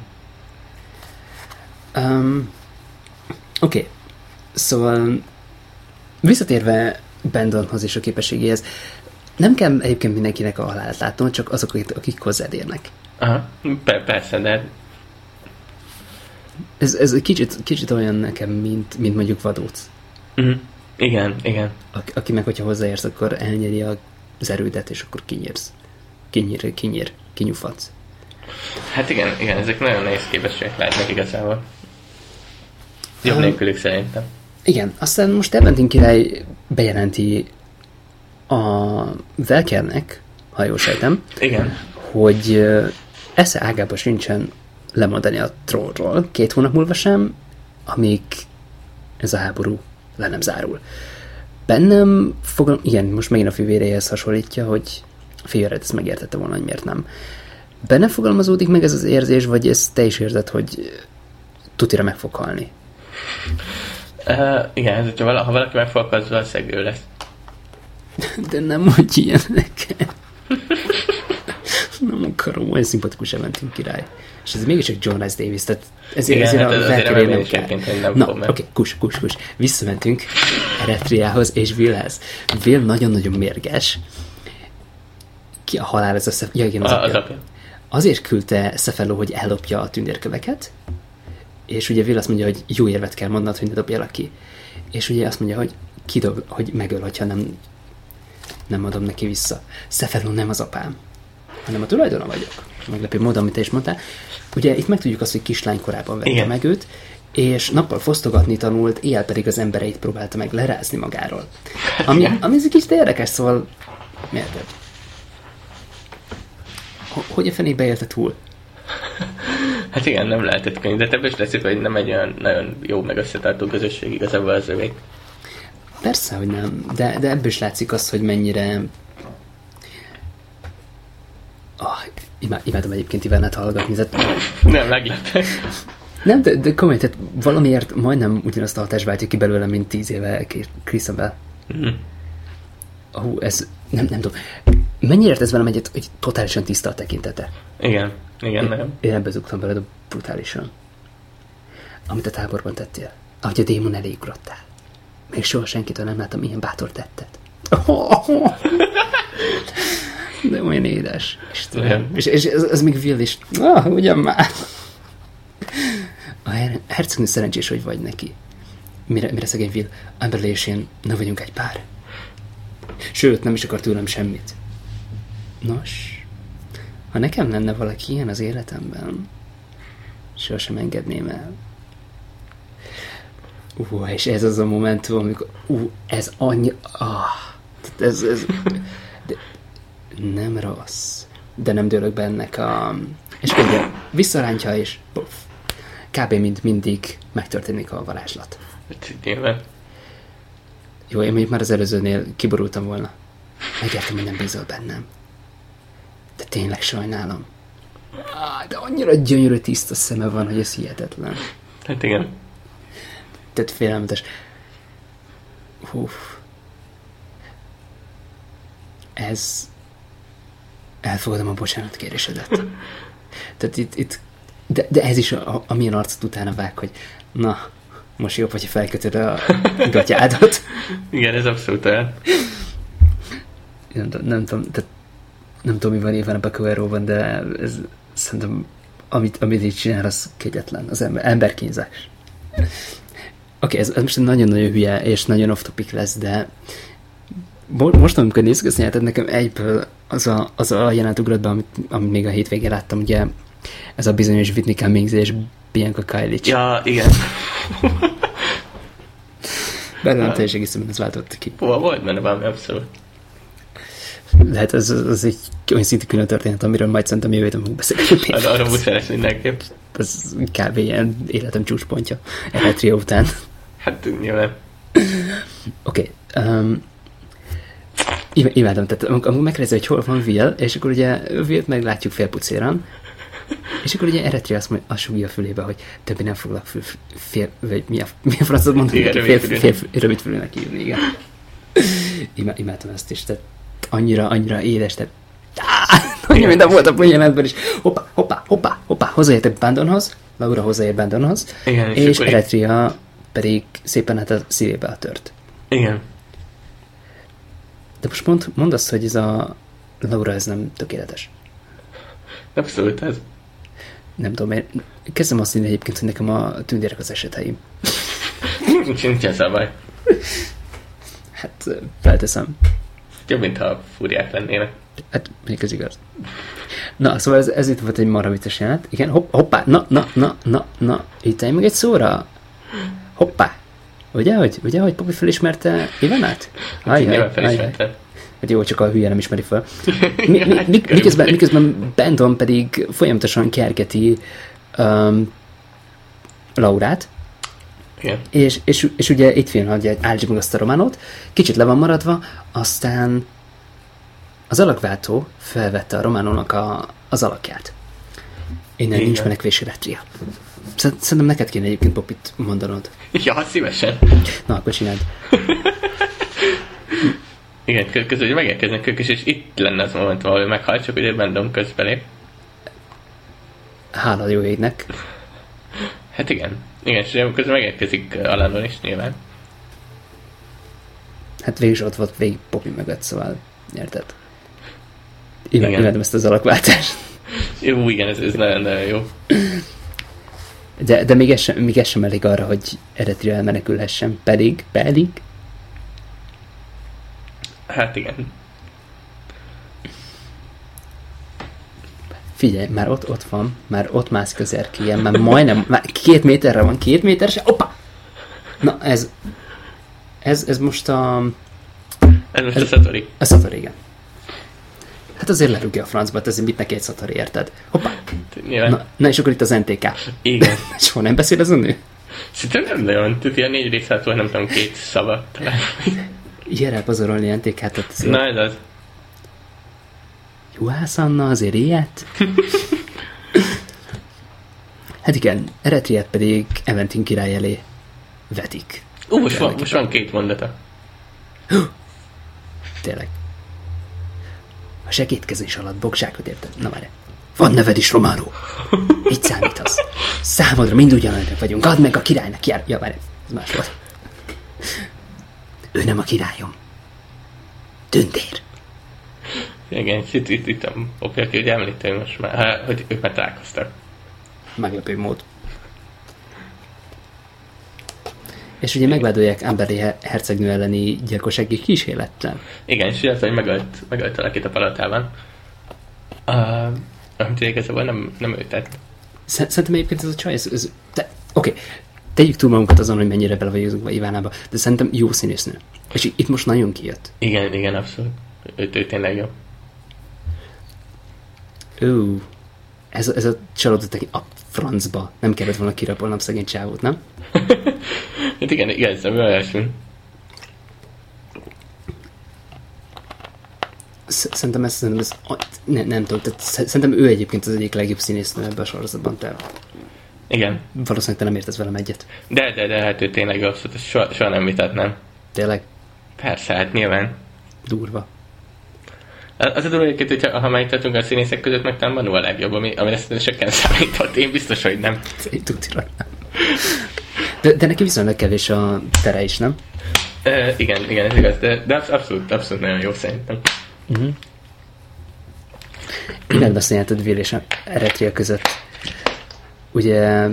Oké. Szóval visszatérve Brandonhoz és a képességéhez, nem kell egyébként mindenkinek a halált látnom, csak azok, akik hozzád érnek. Aha, persze, de... Ez kicsit olyan nekem, mint mondjuk Vadóc. Igen. Aki meg, hogyha hozzáérsz, akkor elnyeri az erődet, és akkor kinyírsz. Kinyufatsz. Hát igen, ezek nagyon nehéz képességek lehetnek igazából. Jobb nélkülük szerintem. Igen, aztán most Eventin király bejelenti a Velkernek, ha jól sejtem, igen, hogy esze ágában sincsen lemondani a trónról 2 hónap múlva sem, amíg ez a háború le nem zárul. Bennem igen, most megint a fivéréhez hasonlítja, hogy a fivéred ezt megértette volna, hogy miért nem. Bennem fogalmazódik meg ez az érzés, vagy ezt te is érzed, hogy tutira meg fog halni? Igen, ha valaki meg fog, az valószínűleg ő lesz. De nem mondj ilyen nekem. Nem akarom, olyan szimpatikus Eventin király. És ez mégiscsak John Rhys Davies, tehát ezért a felkéré nem kell. Na, oké, kus. Visszamentünk Eretriához és Willhez. Will nagyon-nagyon mérges. Ki a halál ez a Szefelló? Ja, igen, az apja. Azért küldte Szefelló, hogy ellopja a tündérköveket, és ugye Will azt mondja, hogy jó érvet kell mondanod, hogy ne dobjalak ki. És ugye azt mondja, hogy megöl, hogyha nem adom neki vissza. Szefelló nem az apám, hanem a tulajdona vagyok. Meglepő módon, amit te is mondtál. Ugye itt megtudjuk azt, hogy kislány korában vette meg őt, és nappal fosztogatni tanult, éjjel pedig az embereit próbálta meg lerázni magáról. Ami ez egy kicsit érdekes, szóval miért? Hogy a fenébe élte túl? Hát igen, nem lehetett könnyű, de ebből is lesz, hogy nem egy olyan nagyon jó meg összetartó közösség igazából az övék. Persze, hogy nem, de ebből is látszik az, hogy mennyire... Imádom egyébként Ivánát hallgatni. Nem, megleptek. Nem, de komolyan, tehát valamiért majdnem ugyanazt a hatást váltjuk ki belőle, mint 10 éve Christabel. Ez nem tudom. Mennyire ért ez velem egyet, hogy totálisan tiszta a tekintete? Igen, nem. Én ebbe zugtam veled brutálisan. Amit a táborban tettél. Ahogy a démon elé ugrottál. Még soha senkitől nem láttam ilyen bátor tettet. De olyan édes. És ez még Will is. Ugyan már. A hercegnő szerencsés, hogy vagy neki. Mire szegény Will, Amberley és én ne vagyunk egy pár. Sőt, nem is akar tőlem semmit. Nos, ha nekem lenne valaki ilyen az életemben, sosem engedném el. És ez az a momentum, amikor ez annyi... Ez de nem rossz, de nem dőlök be ennek a... És ugye visszarántja, és puff, kb. Mint mindig megtörténik a varázslat. Jó, én mondjuk már az előzőnél kiborultam volna. Megértem, hogy nem bízol bennem. De tényleg sajnálom. De annyira gyönyörű tiszta szeme van, hogy ez hihetetlen. Hát igen. Tehát félelmetes. Elfogadom a bocsánatkérésedet. Tehát itt de ez is amilyen arcot utána vág, hogy na, most jobb, hogyha felkötöd a gatyádat. Igen, ez abszolút olyan. Nem tudom, mi van éven a Bacuero-ban, de ez szerintem, amit így csinál, az kegyetlen. Az emberkínzás. Oké, ez most nagyon-nagyon hülye, és nagyon off-topic lesz, de most, amikor nézzük ezt nyeltet, nekem egyből az a jelenet ugrott be, amit még a hétvégén láttam, ugye ez a bizonyos Whitney Cummings és Bianca Kajlics. Ja, igen. Bennem teljesen egészen ez váltott ki. Volt benne valami abszolút. Lehet, az egy olyan szintű külön történet, amiről majd szerintem jövő héten fogunk beszélni. Arra muszáj lesz mindenképp. Ez kb. Ilyen életem csúcspontja. Eretria után. Hát nyilván. Oké. Imádom, tehát amikor megkérdezi, hogy hol van Will, és akkor ugye Will-t meglátjuk félpucéran, és akkor ugye Eretria azt sugja a fülébe, hogy többé nem foglak vagy mi a francot mondani, rövidfülűnek írni, igen. Imádom ezt is, tehát annyira édes, tehát annyi minden volt a jelenetben is. Hoppá, hozzáértek Bandonhoz, Laura hozzáér Bandonhoz, és Eretria pedig szépen hát a szívébe a tört. Igen. De most mondd azt, hogy ez a Laura ez nem tökéletes. Abszolút ez. Nem tudom, én kezdem azt hinni egyébként, hogy nekem a tündérek az eseteim. Nincsen szabály. Hát, felteszem. Jobb, mintha fúriák lennének. Hát, még ez igaz. Na, szóval ez itt volt egy marha vicces jelenet. Igen, hoppá, na, itt állj meg egy szóra. Hoppá. Ugye, hogy Poppy felismerte Ivanát? Nyilván felismerte. Hát jó, csak a hülye nem ismeri fel. Miközben Bandon pedig folyamatosan kergeti Laurát, Igen. és ugye itt film, hogy állítsuk meg azt a románot, kicsit le van maradva, aztán az alakváltó felvette a románónak az alakját. Innen nincs menekvési Eretria. Szerintem neked kéne egyébként Popit mondanod. Ja, szívesen. Na, akkor csináld. Igen, közben ugye megérkeznek ők is, és itt lenne az moment, ahol meghalt, csak ugye Brandon közbelép. Hála jó égnek. Hát igen. Igen, és ugye közben megérkezik Alanon is nyilván. Hát végig ott volt végig Poppy mögött, szóval érted? Imádom ezt az alakváltást. Jó, igen, ez nagyon-nagyon jó. De még ez sem elég arra, hogy Eretria elmenekülhessen. Pedig. Hát igen. Figyelj, már ott van, már ott mászik az erkélyen, már majdnem, már 2 méterre van, 2 méter se, oppa! Na, ez most a... Ez most a Satori. A Satori, igen. Hát azért lerúgja a francba, hát azért mit neki egy Satori, érted? Hoppá! Na, és akkor itt az NTK. Igen. Soha nem beszél ez a nő? Szerintem nem nagyon. Tehát ilyen 4 részát volt, nem tudom, 2 szava talán. Ilyen elpazarolni NTK-t. Na, ez az. Juhász Anna, azért ilyet? Hát igen, Eretriát pedig Eventin király elé vetik. Most van 2 mondata. Tényleg. A segédkezés alatt bogzsákot érted? Na várj. Van neved is, Románó. Így számítasz. Számodra mind ugyanolyanok vagyunk. Add meg a királynak. Ja, várj. Ez más volt. Ő nem a királyom. Tündér. Igen, itt a Poppy, aki ugye említeni most már, hogy ők már találkoztak. Meglepő mód. És ugye megvádolják Amberley hercegnő elleni gyilkossági kísérlettel. Igen, és az, hogy megölt valakit a palotában. Amit igazából nem ő tett. Szerintem egyébként ez a csaj, oké, tegyük túl magunkat azon, hogy mennyire bele vagyunk Ivánába, de szerintem jó színésznő. És itt most nagyon kijött. Igen, abszolút. Ő tényleg jó. Ez a csalódott a francba. Nem kellett volna kirapolnom szegény csávót, nem? Hát igen, ez olyasmi. Szerintem ez nem tudom, tehát szerintem ő egyébként az egyik legjobb színésznő ebben a sorozatban, te. Igen. Valószínűleg te nem értesz velem egyet. De hát ő tényleg abszolút, soha nem vitatnám. Tényleg? Persze, hát nyilván. Durva. Az a durva egyébként, hogyha ha megtartunk a színészek között, meg talán Manu a legjobb, amire szerintem se számított. Én biztos, hogy nem. Én tudja, nem. De neki viszonylag kevés a tere is, nem? Igen, ez igaz, de abszolút nagyon jó szerintem. Uh-huh. Innen beszélheted Will és Eretria között. Ugye...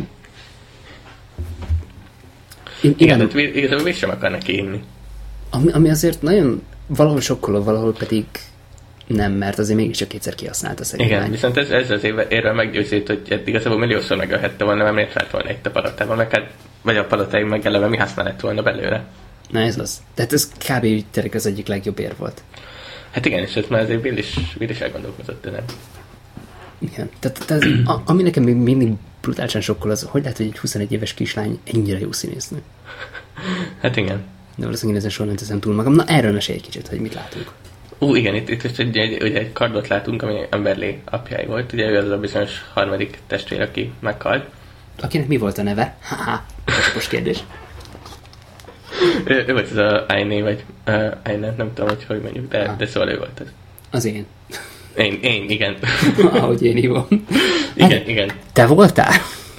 Igen, de igazából még sem akar neki inni. Ami azért nagyon valahol sokkoló, valahol pedig nem, mert azért mégiscsak kétszer kihasznált a szegény. Igen, viszont ez az érvel meggyőzött, hogy igazából milliószor megölhette volna, mert miért lett volna itt a palotában, meg hát, vagy a palotáig meg eleve mi használat lett volna belőle. Na ez az. Tehát ez kb. Tényleg az egyik legjobb ér volt. Hát igen, és ez már azért Will is elgondolkozott, de nem. Igen. Tehát ami nekem még mindig brutálisan sokkol, az, hogy lehet, hogy egy 21 éves kislány ennyire jó színésznő. Hát igen. De valószínűleg ezen soha nem teszem túl magam. Na erről mesélj egy kicsit, hogy mit látunk. Igen, itt egy kardot látunk, ami Amberley apjáé volt. Ugye ő az a bizonyos harmadik testvér, aki meghalt. Akinek mi volt a neve? Haha, most kérdés. Ő volt ez a Ainé, vagy Aine, nem tudom, hogy mondjuk, de szóval ő volt ez. Az én. Én, igen. Ahogy én hívom. Igen. Te voltál?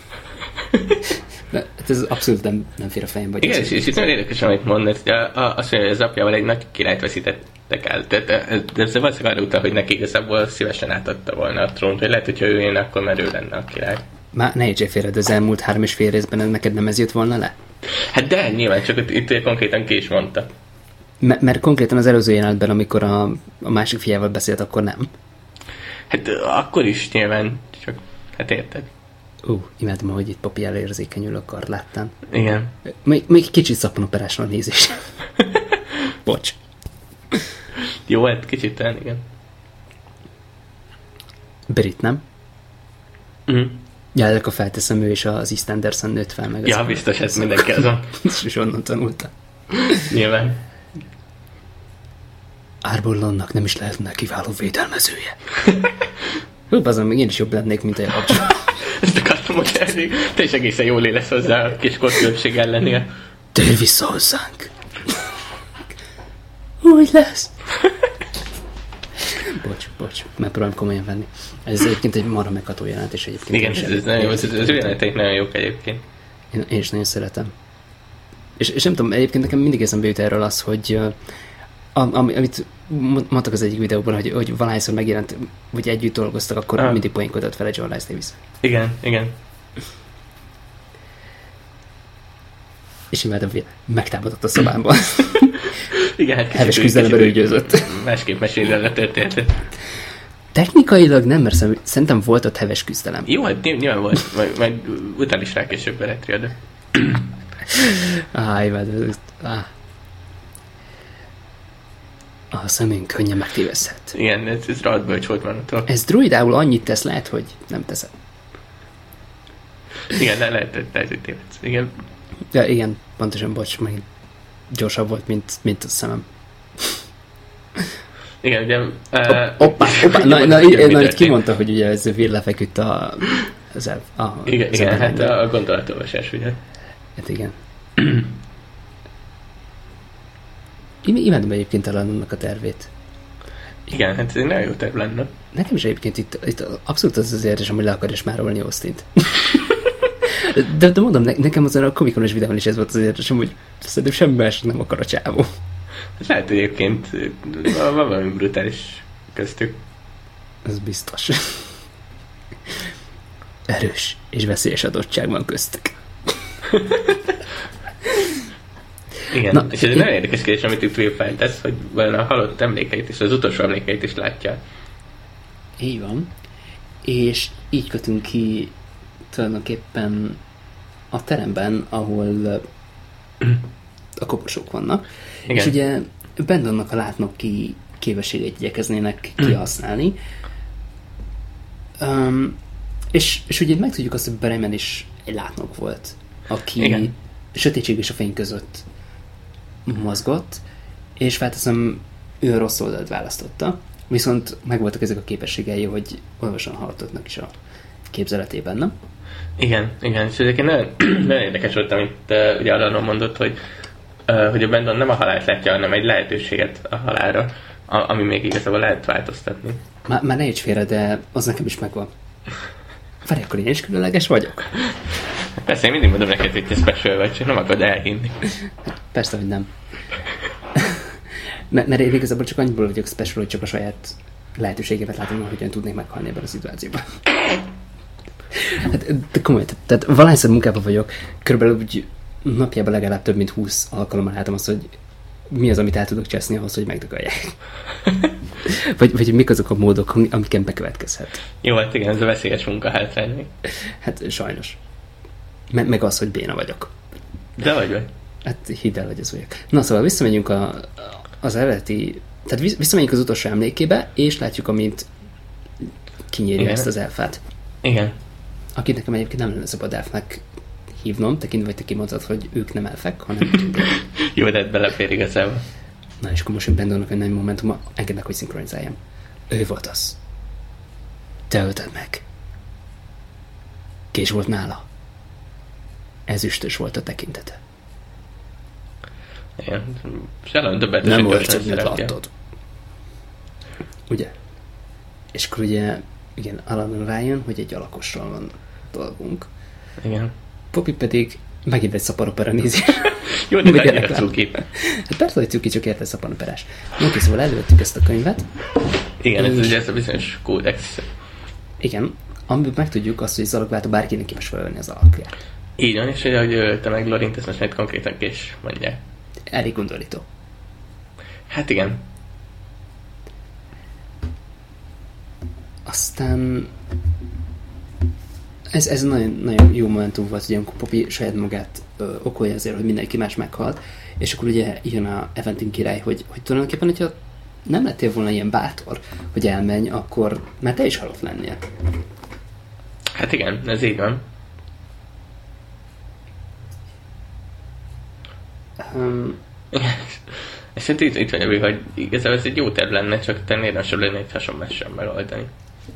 De ez abszolút nem fér a fejembe. Igen, és itt nagyon érdekes, amit mondasz, hogy azt mondja, hogy az apjával egy nagy királyt veszítettek el. De ez valószínűleg arra utal, hogy neki igazából szívesen átadta volna a trónt, vagy lehet, hogyha ő én, akkor már ő lenne a király. Már ne értsél félre, de az elmúlt 3,5 részben neked nem ez jött volna le? Hát de, nyilván, csak itt konkrétan ki is mondta. Mert konkrétan az előző jelenetben, amikor a másik fiával beszélt, akkor nem. Hát akkor is nyilván, csak hát érted. Imádom, hogy itt Poppy elérzékenyül a kard, láttál. Igen. Még kicsit szappanoperason a nézés. Bocs. Jó, hát kicsit talán, igen. Brit, nem? Uh-huh. Ja, ezek a felteszem, ő és az Eastenderson nőtt fel meg. Ja, biztos, ez mindenki azon. És onnan tanulta. Nyilván. Arborlonnak nem is lehetne kiváló védelmezője. Azon még én is jobb lennék, mint egy abcsó. Ezt akartam mondani. Te is egészen jól élesz hozzá a kis korkülönbség ellenére. Térj vissza hozzánk. Úgy lesz. Bocs, megpróbálom komolyan venni. Ez egyébként egy marha megható jelentés egyébként. Igen, ez nagyon jó, az jelenetek nagyon jók egyébként. Én is nagyon szeretem. És nem tudom, egyébként nekem mindig eszembe jut erről az, hogy amit mondtak az egyik videóban, hogy valahányszor megjelent, hogy együtt dolgoztak, akkor mindig poénkodott fel egy John Rhys Davies. Igen. És imádom, hogy megtámadott a szobámban. Igen, hát heves küzdelemben ő győzött. Másképp meséld el a történetet. Technikailag nem, mert szerintem volt ott heves küzdelem. Jó, hát nyilván volt, majd utána is rá később beletriad. A szemén könnyen megtéveszhet. Igen, ez rohadt bölcs volt mannatól. Ez druidául annyit tesz, lehet, hogy nem teszed. Igen, lehet, hogy tévedsz. Igen. Ja, igen, pontosan, bocs, meg gyorsabb volt, mint a szemem. Igen, ugye... Hoppá, itt kimondta, hogy ugye ez vír lefeküdt az elf. Igen, hát a gondolatolvasás, ugye? Hát igen. Imádom egyébként annak a tervét. Igen, hát ez egy nagyon jó terv lenne. Nekem is egyébként itt abszolút az érzésem, hogy le akar ismárolni Austin-t. De mondom, nekem azon a komikonos videón is ez volt az érzésem, hogy szerintem semmi más nem akar a csávó. Lehet, hogy egyébként van valami brutális köztük. Ez biztos. Erős és veszélyes adottság van köztük. Igen, és ez egy nagyon érdekes kérdés, amit itt Will feltesz, hogy vajon a halott emlékeit és az utolsó emlékeit is látja. Így van. És így kötünk ki tulajdonképpen a teremben, ahol a koposok vannak. Igen. És ugye Brandonnak a látnok ki képességeit igyekeznének kihasználni. És ugye megtudjuk azt, hogy Bremen is egy látnok volt, aki igen. Sötétség és a fény között mozgott, és felteszem, ő a rossz oldalt választotta, viszont megvoltak ezek a képességei, hogy olvasan halottoknak is a képzeletében, nem? Igen, és egyébként nagyon érdekes volt, amit ugye Alanon mondott, hogy a Brandon nem a halált látja, hanem egy lehetőséget a halálra, ami még igazából lehet változtatni. Már ne érts félre, de az nekem is megvan. Várj, akkor én is különleges vagyok? Persze, én mindig mondom neked, hogy te special vagy, csak nem akarod elhinni. Persze, hogy nem. Mert én igazából csak annyiból vagyok special, hogy csak a saját lehetőségemet látom, hogy hogyan tudnék meghalni ebben a szituációban. De komolyan, tehát valahányszor munkában vagyok, körülbelül úgy napjában legalább több mint 20 alkalommal látom azt, hogy mi az, amit el tudok cseszni ahhoz, hogy megdögölják. vagy mik azok a módok, amiken bekövetkezhet. Jó, hát igen, ez a veszélyes munkahátrány. Hát sajnos. Meg az, hogy béna vagyok. De vagy. Hát hidd el, hogy ez vagyok. Na szóval visszamegyünk az eredeti... Tehát visszamegyünk az utolsó emlékébe, és látjuk, amint kinyírja ezt az elfát. Igen. Akit nekem egyébként nem lenne szabad elfnek hívnom, tekintve, hogy te kimondtad, hogy ők nem elfek, hanem... Jó, de belefér igazából. Na és akkor most, hogy Brandonnak egy nagy momentuma, engednek, hogy szinkronizáljam. Ő volt az. Te ölted meg. Kés volt nála. Ezüstös volt a tekintete. Igen. Sállam többet. Nem volt, mint láttad. Ugye? És akkor ugye, igen, Alan rájön, hogy egy alakosról van dolgunk. Igen. Poppy pedig megint egy szaparopera nézi. Jó, de mennyire a cuki. Hát persze, hogy cuki, csak érte szapanoperás. Oké, szóval elővettük ezt a könyvet. Igen, ez ugye ez a bizonyos kódex. Igen, amiből megtudjuk azt, hogy Zalogváltó bárkinek képes felvenni az alakját. Így van, és hogy te meg Lorint, ezt most majd konkrétan kés mondják. Elég gondolító. Hát igen. Aztán ez nagyon, nagyon jó momentum volt, hogy amikor Poppy saját magát okolja azért, hogy mindenki más meghalt, és akkor ugye jön a Eventin király, hogy tulajdonképpen, hogyha nem lettél volna ilyen bátor, hogy elmenj, akkor már te is halott lennél. Hát igen, ez így van. És hát itt vagyok, hogy igazából ez egy jó terv lenne, csak te érdemes lenne egy hasonlóan megoldani.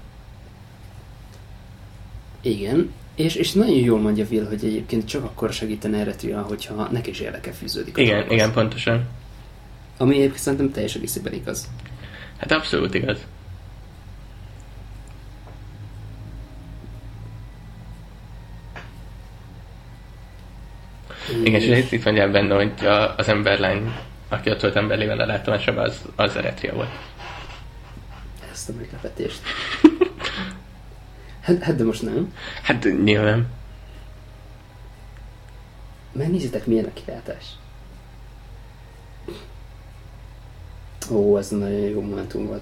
Igen, és nagyon jól mondja Will, hogy egyébként csak akkor segítene Eretria, hogyha neki is érdeke fűződik. Igen, pontosan. Ami egyébként szerintem teljes egészében igaz. Hát abszolút igaz. Igen, és itt mondjál benne, hogy az emberlány, aki ott volt emberlével a látomásában, az Eretria volt. Ezt a meglepetést. Hát de most nem. Hát nyilván. Megnézzétek, milyen a kilátás. Ó, ez nagyon jó momentum volt.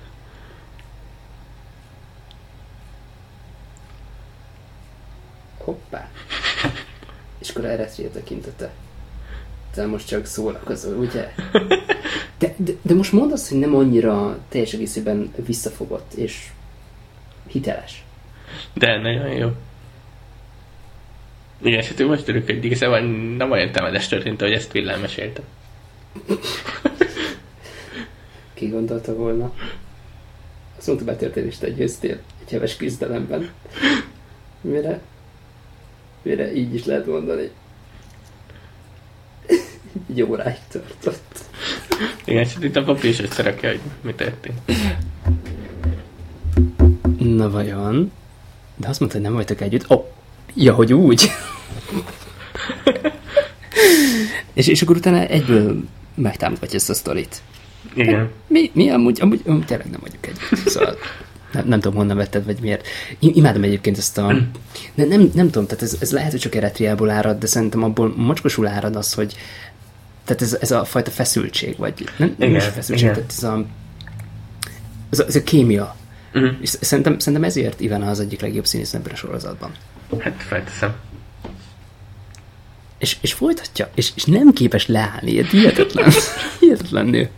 Hoppá. És akkor Eretria tekintete. Te most csak szórakozol, ugye? De most mondd azt, hogy nem annyira teljes egészében visszafogott és hiteles. De nagyon jó. Igen, és hát ő most öröködik, szóval nem olyan temedes történt, hogy ezt Will elmesélte. Ki gondolta volna? Azt mondta, betörténést győztél egy heves küzdelemben. Mire így is lehet mondani. Egy óráig tartott. Igen, és itt a papír is összerakja, hogy mi történt. Na vajon? De azt mondta, hogy nem voltak együtt. Ja, hogy úgy. és akkor utána egyből megtámogatja ezt a sztorit. Igen. Mi amúgy tényleg nem vagyunk együtt. Szóval nem tudom, honnan vetted, vagy miért. Imádom egyébként ezt a... Nem tudom, tehát ez lehet, hogy csak Eretriából árad, de szerintem abból mocskosul árad az, hogy tehát ez a fajta feszültség, vagy nem is a feszültség, tehát ez a kémia. És szerintem ezért Ivana az egyik legjobb színész ebben a sorozatban. Hát felteszem. És folytatja, és nem képes leállni, hihetetlen nő.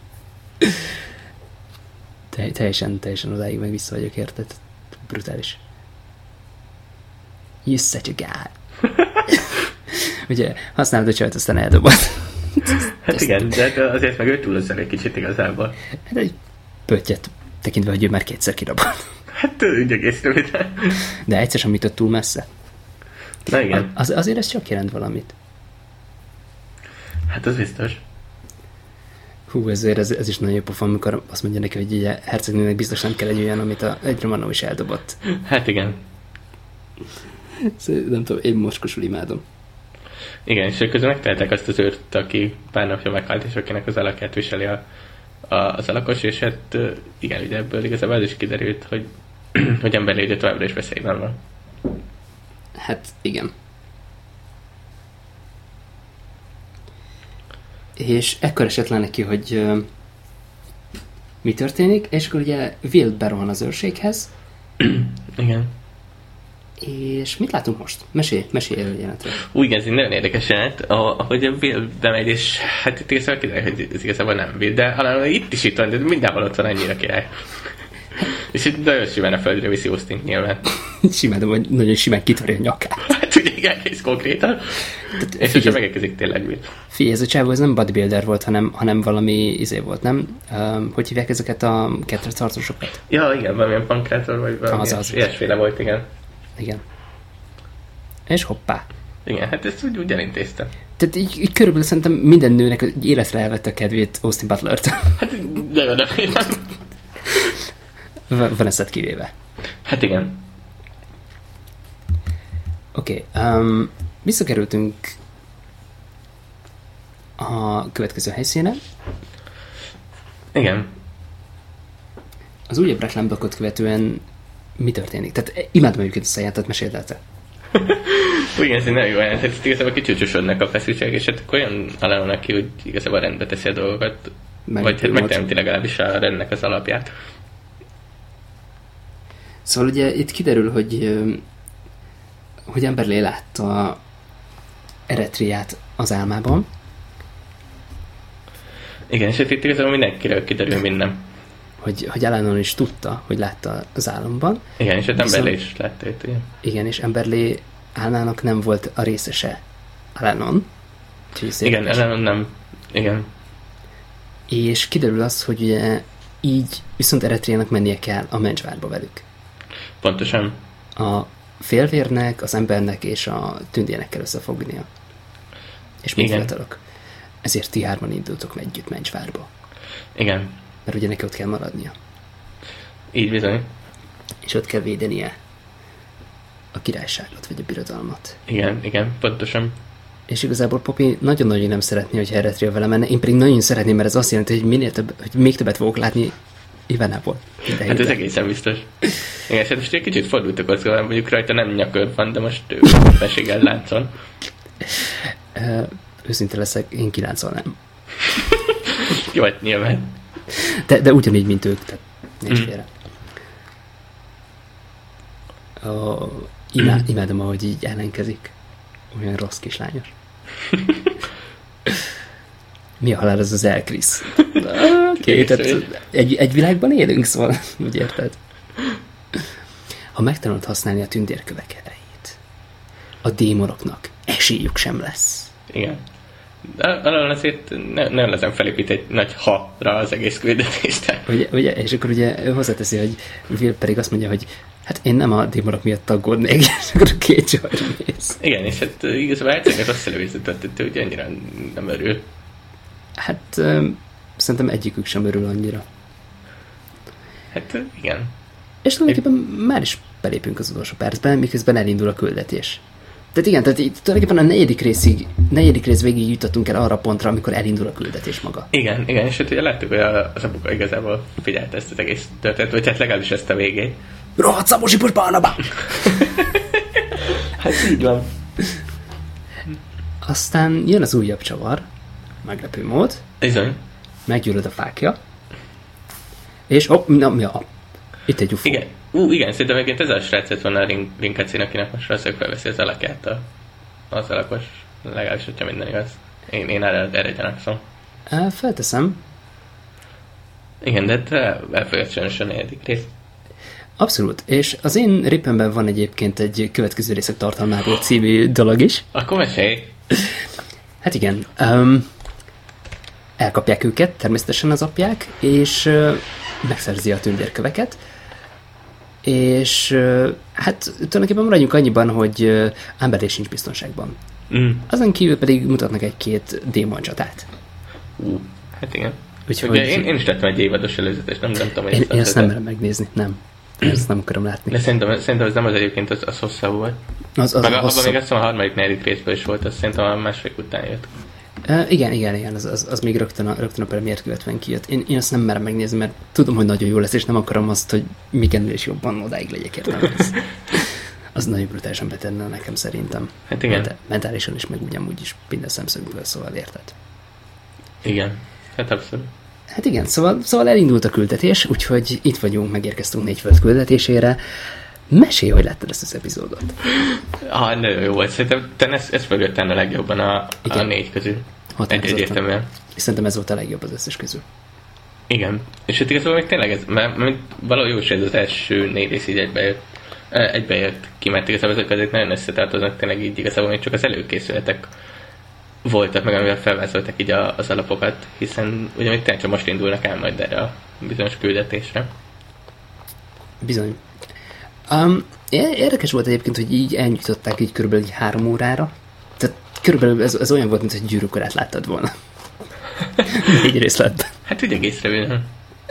Teljesen odáig meg vissza vagyok, érted? Brutális. You're such a guy. Ugye, használod a csajt, aztán eldobod. Hát igen, de azért meg ő túlozza egy kicsit igazából. Hát egy pöttyet tekintve, hogy ő már kétszer kirabolt. Hát úgy egész röviden. De egyszer sem jutott túl messze. Na igen. Azért ez csak jelent valamit. Hát az biztos. Hú, ezért ez is nagyon jó pofa, amikor azt mondja neki, hogy ugye hercegnőnek biztos nem kell egy olyan, amit egy Romanov is eldobott. Hát igen. Nem tudom, én mocskosul imádom. Igen, és közben megteltek azt az őrt, aki pár napja meghalt, és akinek az alakját viseli az alakos, és hát igen, ugye ebből igazából az is kiderült, hogy emberlégy továbbra is veszélyben van. Hát igen. És ekkor esett le neki, hogy mi történik, és akkor ugye Will berohan az őrséghez. Igen. És mit látunk most? Mesélj a jelenetről. Úgy, ez egy nagyon érdekes jelent, ahogy a Will bemegy, és hát itt igazából kiderül, hogy ez igazából nem Will, de hanem itt van, de mindenhol ott van annyira király. És itt nagyon simán a földre viszi Austin nyilván. Simán, hogy nagyon simán kitörje a nyakát. Hát ugye egész konkrétan. És most megérkezik tényleg Will. Figyelj, ez a csávó, ez nem bodybuilder volt, hanem valami volt, nem? Hogy hívják ezeket a ketrecharcosokat? Ja, igen, valamilyen pankrátor, vagy valami ilyesféle volt, igen. Igen. És hoppá. Igen, hát ezt úgy elintéztem. Tehát így körülbelül szerintem minden nőnek életre elvette a kedvét Austin Butler-t. Hát nagyon nem. Vanessa-t kivéve. Hát igen. Oké, visszakerültünk a következő helyszínen. Igen. Az újabb reklámblokkot követően mi történik? Tehát imádom egyébként a száját, tehát meséld el te. Igen, ez egy nagyon jó jelent, hogy igazából kicsúcsosodnak a feszültség, és hát olyan alelnak ki, hogy igazából rendbe teszi a dolgokat, vagy hát megteremti legalábbis a rendnek az alapját. Szóval ugye itt kiderül, hogy Amberlé látta Eretriát az álmában. Igen, és itt igazából mindenkiről kiderül minden. hogy Alanon is tudta, hogy látta az álomban. Igen, és ott Amberlé is látta őt, igen. Igen, és Amberlé Alanának nem volt a részese Alanon. Igen, Alanon nem. Igen. És kiderül az, hogy ugye így viszont Eretriának mennie kell a mencsvárba velük. Pontosan. A félvérnek, az embernek és a tündének kell összefognia. És még fiatalok. Ezért ti hárman indultok együtt mencsvárba. Igen. Mert ugye neki ott kell maradnia. Így bizony. És ott kell védenie a királyságot, vagy a birodalmat. Igen, pontosan. És igazából Poppy nagyon-nagyon nem szeretné, hogy Eretria vele menne. Én pedig nagyon szeretném, mert ez azt jelenti, hogy még többet fogok látni Ivanából. Hát ez egészen biztos. Igen, és most egy kicsit fordult a kocka, mondjuk rajta nem nyakör van, de most meséggel láncon. Őszinte leszek, én kiláncolnám. Jó, hát nyilván. De ugyanígy, mint ők, tehát nincs félre. Imádom, ahogy így ellenkezik. Olyan rossz kislányos. Mi a halál ez az Elkrisz? Egy világban élünk, szóval úgy érted? Ha megtanulod használni a tündérkövek erejét, a démonoknak esélyük sem lesz. Igen. De azért nem lezem felépít egy nagy ha-ra az egész küldetést. Ugye, és akkor ugye ő hozzáteszi, hogy Will pedig azt mondja, hogy hát én nem a démonok miatt aggódnék, és akkor a két csajra mész. Igen, és hát igazából egyszerűen rossz előzített, hogy annyira nem örül. Hát szerintem egyikük sem örül annyira. Hát igen. És tulajdonképpen már is belépünk az utolsó percben, miközben elindul a küldetés. Tehát igen, tehát tulajdonképpen a negyedik rész végig jutottunk el arra a pontra, amikor elindul a küldetés maga. Igen, és hát ugye láttuk, hogy az apuka igazából figyelte ezt az egész történet, vagy hát legalábbis ezt a végét. Rohadt Szabosipos Barnabá! Hát így van. Aztán jön az újabb csavar, meglepő mód. Bizony. Meggyűlöd a fákja. És itt egy UFO. Igen. Igen, szerintem egyébként ez a srác lett volna a Rinkacin, akinek most valószínűleg felveszi az alakját az alakos, legalábbis, hogyha minden igaz. Én erre gyanakszom. Felteszem. Igen, de elfogyott sajnos a negyedik rész. Abszolút. És az én ripemben van egyébként egy következő részek tartalmáról című dolog is. Akkor mesélj! Hát igen. Elkapják őket, természetesen az apják, és megszerzi a tündérköveket. És hát tulajdonképpen maradjunk annyiban, hogy Amberlé sincs biztonságban. Azon kívül pedig mutatnak egy-két démoncsatát. Hát igen. Úgyhogy én is tettem egy évados előzetes, nem tudom, hogy én ezt nem merem megnézni, nem. Ezt nem akarom látni. De szerintem ez nem az egyébként, az hosszabb volt. Abban még azt hiszem a harmadik, negyedik részben is volt, azt szerintem a második után jött. Igen, az még rögtön a premiért követően kijött. Én azt nem merem megnézni, mert tudom, hogy nagyon jó lesz, és nem akarom azt, hogy még ennél is jobban odáig legyek értem. Az nagyon brutálisan betenne nekem szerintem. Hát igen. Mentálisan is, meg ugyanúgy is minden szemszögből, szóval érted. Igen, hát abszolút. Hát igen, szóval elindult a küldetés, úgyhogy itt vagyunk, megérkeztünk Négyföld küldetésére. Mesélj, hogy láttad ezt az epizódot. Nagyon jó volt. Szerintem ez fogja tenni a legjobban a négy közül. Egyértelműen. És szerintem ez volt a legjobb az összes közül. Igen. És hát igazából még tényleg ez, mert valahogy jó is ez az első 4 rész így egybejött ki, mert igazából ezek azért nagyon összetartoznak, tényleg így igazából még csak az előkészületek voltak meg, amivel felvázoltak így az alapokat, hiszen ugye még tényleg csak most indulnak el majd erre a bizonyos küldetésre. Bizony. Érdekes volt egyébként, hogy így elnyújtották így körülbelül 3 órára. Tehát körülbelül ez olyan volt, mint hogy Gyűrűk Urát láttad volna. 4 részletben. Hát úgy egész röviden.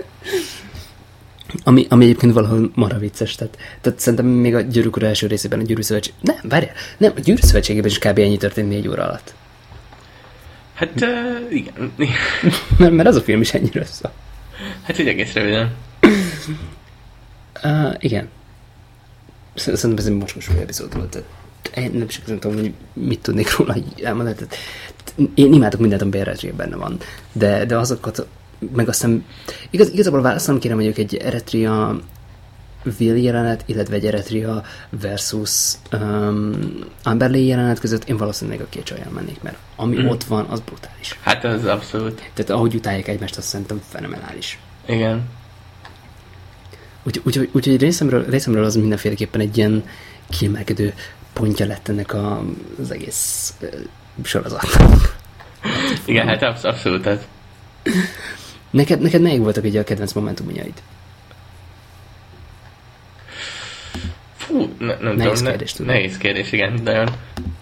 Ami egyébként valahol marha vicces. Tehát szerintem még a Gyűrűk Ura első részében a Gyűrű Szövetség... Nem, a Gyűrű Szövetségében is kb. Ennyi történt 4 óra alatt. Hát igen. Mert az a film is ennyire össze. Hát úgy egész röviden. Igen. Szerintem ez egy mocskos epizód volt. Én nem is tudom, hogy mit tudnék róla elmondani. Én imádok mindent, ami Eretria benne van. De azokat, meg aztán igazából választanom kérem, mondjuk egy Eretria Will jelenet, illetve egy Eretria versus Amberlé jelenet között én valószínűleg a két csajjal mennék, mert ami ott van, az brutális. Hát az abszolút. Tehát ahogy utálják egymást, azt szerintem fenomenális. Igen. Úgyhogy részemről az mindenféleképpen egy ilyen kiemelkedő pontja lett ennek az egész sorozatnak. Igen, hát abszolút ez. Neked melyik voltak így a kedvenc momentumjaid? Fú, nem tudom. Nehéz kérdés, igen, nagyon.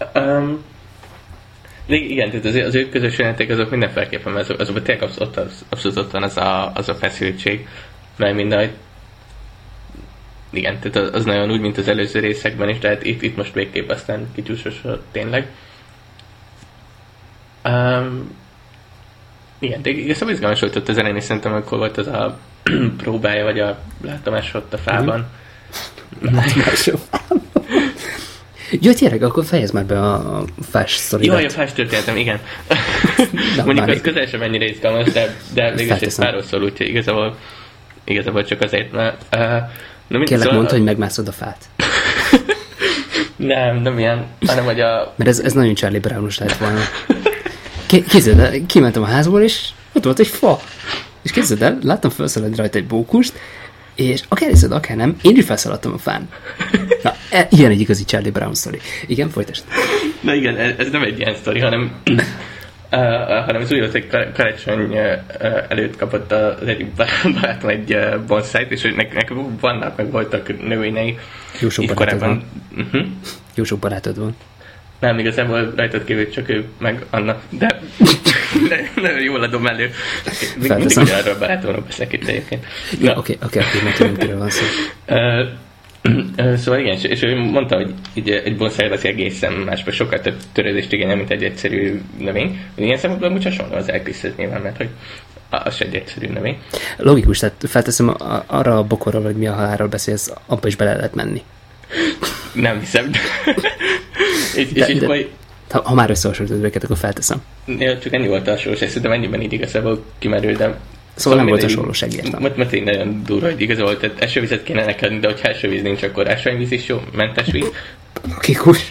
Igen, tehát az ő közös jelenték azok mindenféleképpen, azokban tényleg abszolút ott van az a feszültség, mert minden, igen, tehát az nagyon úgy, mint az előző részekben is, tehát itt most végképp aztán kicsúsosodott tényleg. Igen, de igazából izgalmas volt ott az elején, és szerintem akkor volt az a próbája, vagy a látomás ott a fában. Látomás a fában. Jó, tényleg, akkor fejezd már be a fás sztoridat. Jó, a fás történetem, igen. Mondjuk az közel sem ennyire izgalmas, de mégis egy párról szól, úgyhogy igazából csak azért, mert... Kérlek, mondd, hogy megmászod a fát. Nem ilyen, hanem hogy a... Mert ez nagyon Charlie Brown-os lett volna. Képzeld el, kimentem a házból, és ott volt egy fa. És képzeld el, láttam felszaladni rajta egy bókust, és akár hiszed, akár nem, én is felszaladtam a fán. Na, ilyen egy igazi Charlie Brown sztori. Igen, folytasd. Na igen, ez nem egy ilyen sztori, hanem ez úgy volt, hogy karácsony előtt kapott az egyik barátom egy bonszájt, és nekem vannak, meg voltak növényei. Jó sok barátod van. Jó sok barátod van. Nem, igazából rajtad kívül csak ő, meg Anna, de nagyon jól adom elő. Mindig arról a barátomról beszélek itt egyébként. Oké, mert tudom, kiről van szó. Szóval igen, és ő mondta, hogy így egy bonszáj az egészen másban sokkal több törődést igényel, mint egy egyszerű növény. Ilyen szempontból úgy hasonló az elkrisztet nyilván, mert hogy az se egy egyszerű növény. Logikus, tehát felteszem, arra a bokorról, vagy mi a halálról beszélsz, abba is bele lehet menni. Nem hiszem. Ha már összehasonlítod őket, akkor felteszem. Ja, csak ennyi volt a sorolóság, szerintem ennyiben így igazából kimerül, de... Szóval nem volt a sorolóság, értem. Mert én nagyon durva, hogy igazából, tehát esővizet kéne neked, de hogyha esővíz nincs, akkor ásványvíz is jó, mentes víz. Logikus.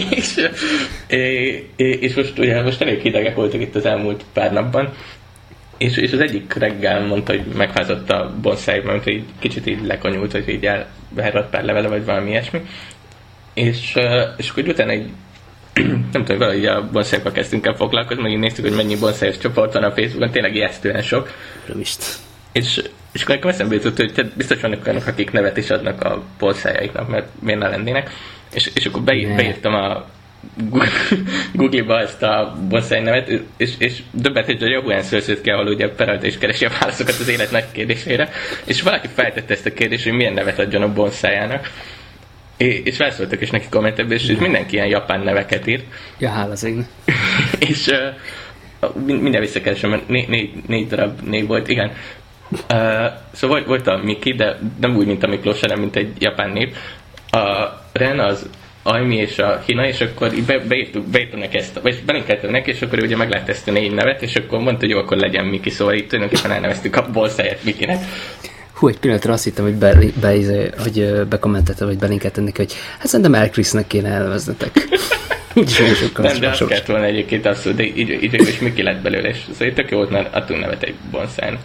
és most elég hidegek voltak itt az elmúlt pár napban, és az egyik reggel mondta, hogy megfázott a bonszáj, mert hogy kicsit így lekonyult, hogy így elherradt pár levele, vagy valami ilyesmi. És akkor utána egy nem tudom, valahogy a bonszájokkal kezdtünk el foglalkozni, meg így néztük, hogy mennyi bonszájos csoport van a Facebookon, tényleg ijesztően sok. És akkor nekem eszembe jutott, hogy biztos vannak olyanok, akik nevet is adnak a bonszájaiknak, mert miért ne lennének. És akkor beírtam a Google-ba ezt a bonszáj nevet, és döbbent, hogy a Yahoo Answers-t kell, ahol ugye peralta és keresi a válaszokat az élet nagy kérdésére, és valaki feltette ezt a kérdést, hogy milyen nevet adjon a bonszájának. És felszóltak is neki kommentekbe, és mindenki ilyen japán neveket írt. Ja, hála az égnek. És minden visszakeresem, mert négy darab név volt, igen. Szóval volt a Miki, de nem úgy, mint a Miklós, hanem mint egy japán név. A Ren, az Aimi és a Hina, és akkor beírtam neki ezt, vagy belinkeltem neki, és akkor ugye meglátta ezt a 4 nevet, és akkor mondta, hogy jó, akkor legyen Miki, szóval itt tulajdonképpen elneveztük a bolszáját Mikinek. Hú, egy pillanatra azt hittem, hogy bekommentelte, vagy belinkeltem neki, hogy hát szerintem Elkrisznek kéne elveznetek. Úgyis olyan sokkal nem, de azt kellett volna egyébként abszolút, de így is Miki lett belőle, és szóval tök jó volt, mert adtunk nevet egy bonszájnak.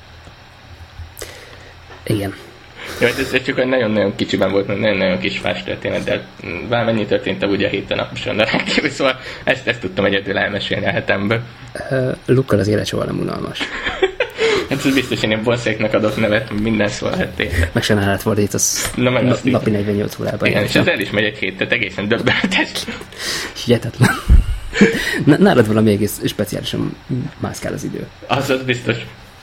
Igen. Jó, ez csak nagyon-nagyon kicsiben volt, nagyon-nagyon kis fás történet, de valamennyi történt ugye a héten naposan, de rákívül, szóval ezt tudtam egyedül elmesélni a hetemből. Lukkal az élet soha nem unalmas. Hát ez biztos, én ilyen bonszáiknak adok nevet, minden szó lehet tényleg. Meg se nálát fordítasz napi 48 órában. Igen, és ez el is megy egy hét, tehát egészen döbbenetes. Hihetetlen. Nálad valami egész speciálisan mászkál az idő. Az biztos.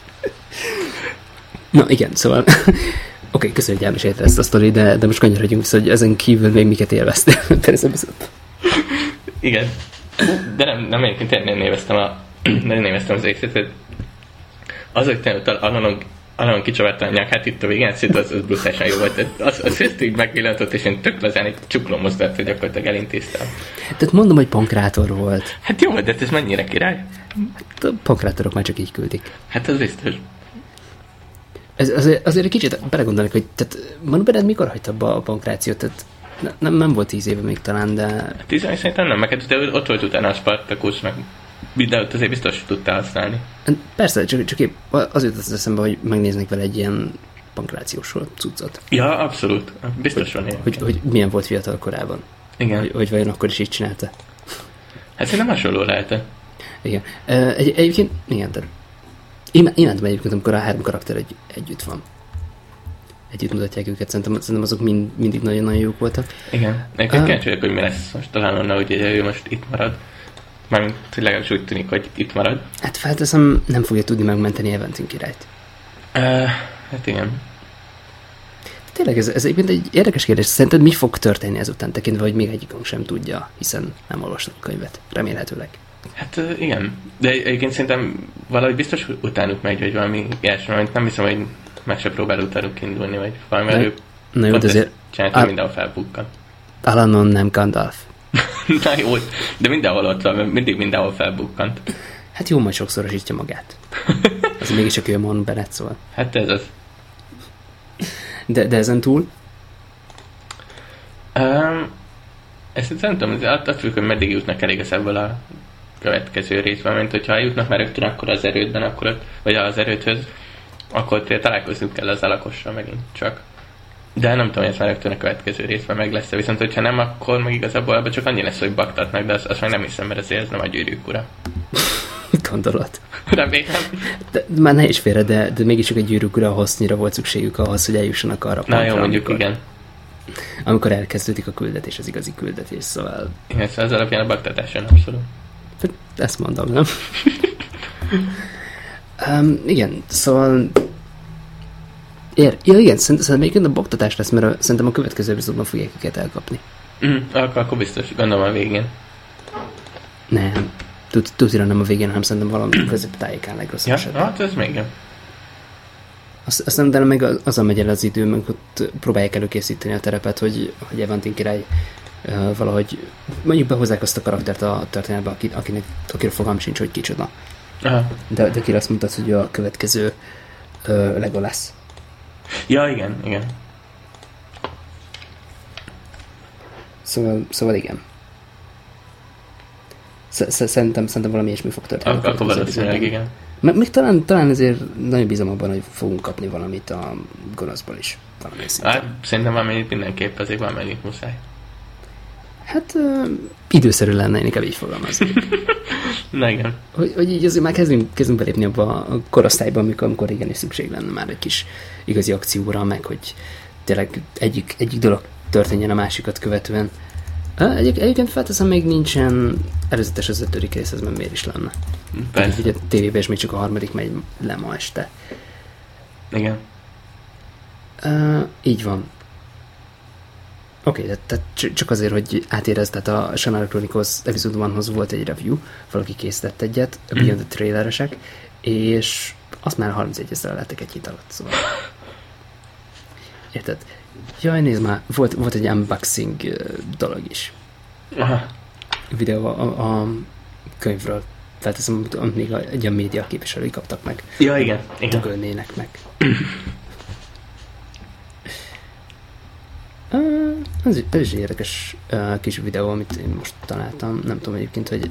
Na igen, szóval... Oké, köszönjük, hogy elmesélted ezt a sztori, de most kanyarodjunk vissza, hogy ezen kívül még miket élveztél. Persze bizony. Igen. De nem egyébként tényleg nem néveztem az részét, az, hogy tényleg Alanon kicsavárta a nyakát itt a végén, az brutálisan jó volt. Az ezt így megvillantott, és én tök lazán egy csukló mozdulat, hogy gyakorlatilag elintéztem. Tehát mondom, hogy pankrátor volt. Hát jó, de ez mennyire király? Hát a pankrátorok már csak így küldik. Hát az biztos. Azért egy kicsit belegondolnak, hogy tehát Manu mikor hagyta abba a pankrációt? Tehát nem volt 10 éve még talán, de... 10 éve szerintem nem, meg ott volt utána a Spartacus, meg videót azért biztos tudtál használni. Persze, csak épp az jutott az eszembe, hogy megnéznék vele egy ilyen pankrációs cuccot. Ja, abszolút. Biztos van ilyen. Hogy milyen volt fiatal korában. Igen. Hogy vajon akkor is így csinálta. Hát szerintem hasonló lehet. Igen. Egyébként, igen, tehát imádom egyébként, amikor a 3 karakter együtt van. Együtt mutatják őket, szerintem azok mindig nagyon-nagyon jók voltak. Igen. Egyébként kíváncsi vagyok, hogy mi lesz most. Talán onnan, hogy ő most itt marad. Mármint legalábbis úgy tűnik, hogy itt marad. Hát felteszem, nem fogja tudni megmenteni Eventin királyt. Hát igen. Tényleg ez egyébként egy érdekes kérdés. Szerinted mi fog történni ezután, tekintve, hogy még egyikünk sem tudja, hiszen nem olvastam a könyvet. Remélhetőleg. Hát igen. De egyébként szerintem valahogy biztos utánuk megy, vagy valami ilyesmi, amit nem hiszem, hogy meg se próbál utánuk indulni, vagy valami előbb. Na jó, de azért... Csináltam, mindenhol felbukkan. Alanon nem Gandalf. Na jó, de mindenhol ott van, mindig mindenhol felbukkant. Hát jó, majd sokszorosítja magát. Az mégiscsak ő mond Bennett, szóval. Hát ez az. De ezen túl? Ezt nem tudom, attól függ, hogy meddig jutnak el igazából a következő részben, mint hogyha eljutnak már rögtön akkor az erődben, akkor, vagy az erődhöz, akkor találkoznunk kell az alakossal megint csak. De nem tudom, hogy ez már rögtön a következő részben meg lesz, viszont hogyha nem, akkor meg igazából abban csak annyi lesz, hogy baktatnak, de azt meg nem hiszem, mert azért ez nem a Gyűrűk ura. Gondolat. Remélem. Már ne is félre, de mégis csak egy Gyűrűk ura hossznyira volt szükségük ahhoz, hogy eljussanak arra pontra. Na jó, mondjuk igen. Amikor elkezdődik a küldetés, az igazi küldetés, szóval... Igen, szóval az alapján a baktatás jön abszolút. Ezt mondom, nem? Igen, szóval... Ja, igen, szerintem egyébként a baktatás lesz, mert szerintem a következő epizódban fogják őket elkapni. Akkor biztos, gondolom a végén. Nem, tudja nem a végén, hanem szerintem valami középtájékán legrosszabb esetben. Hát ez még nem. Aztán meg azzal megy el az idő, meg ott próbálják előkészíteni a terepet, hogy Eventin király valahogy mondjuk behozzák azt a karaktert a történetbe, akiről fogalm sincs, hogy kicsoda. Aha. De ki azt mutat, hogy a következő Legolas. Ja, igen. Szóval igen. Szerintem valami ilyesmi fog történni. Akkor valószínűleg igen. Még talán azért nagyon bízom abban, hogy fogunk kapni valamit a gonoszból is. Hát szerintem valamennyit mindenképp, azért valamennyit muszáj. Hát időszerű lenne, én inkább így fogalmazni. Na igen. Hogy így azért már kezdünk belépni abba a korosztályba, amikor igenis szükség lenne már egy kis igazi akcióra, meg hogy tényleg egyik dolog történjen a másikat követően. Egyébként felteszem, még nincsen előzetes az 5. rész, ez miért is lenne. Persze. Ugye a tévében is még csak a 3. megy le ma este. Igen. Így van. Oké, tehát csak azért, hogy átérezd, tehát a Shannara Chronicles Episode 1-hoz volt egy review, valaki készített egyet, a Beyond the Traileresek, és azt már 31 000 lettek egy hét alatt, szóval. Érted? Jaj, nézd már, volt egy unboxing dolog is. Aha. Videó a könyvről. Felteszem, amit még egy a média képviselői kaptak meg. Ja, igen. Dögölnének meg. Ez is érdekes kis videó, amit én most találtam. Nem tudom egyébként, hogy...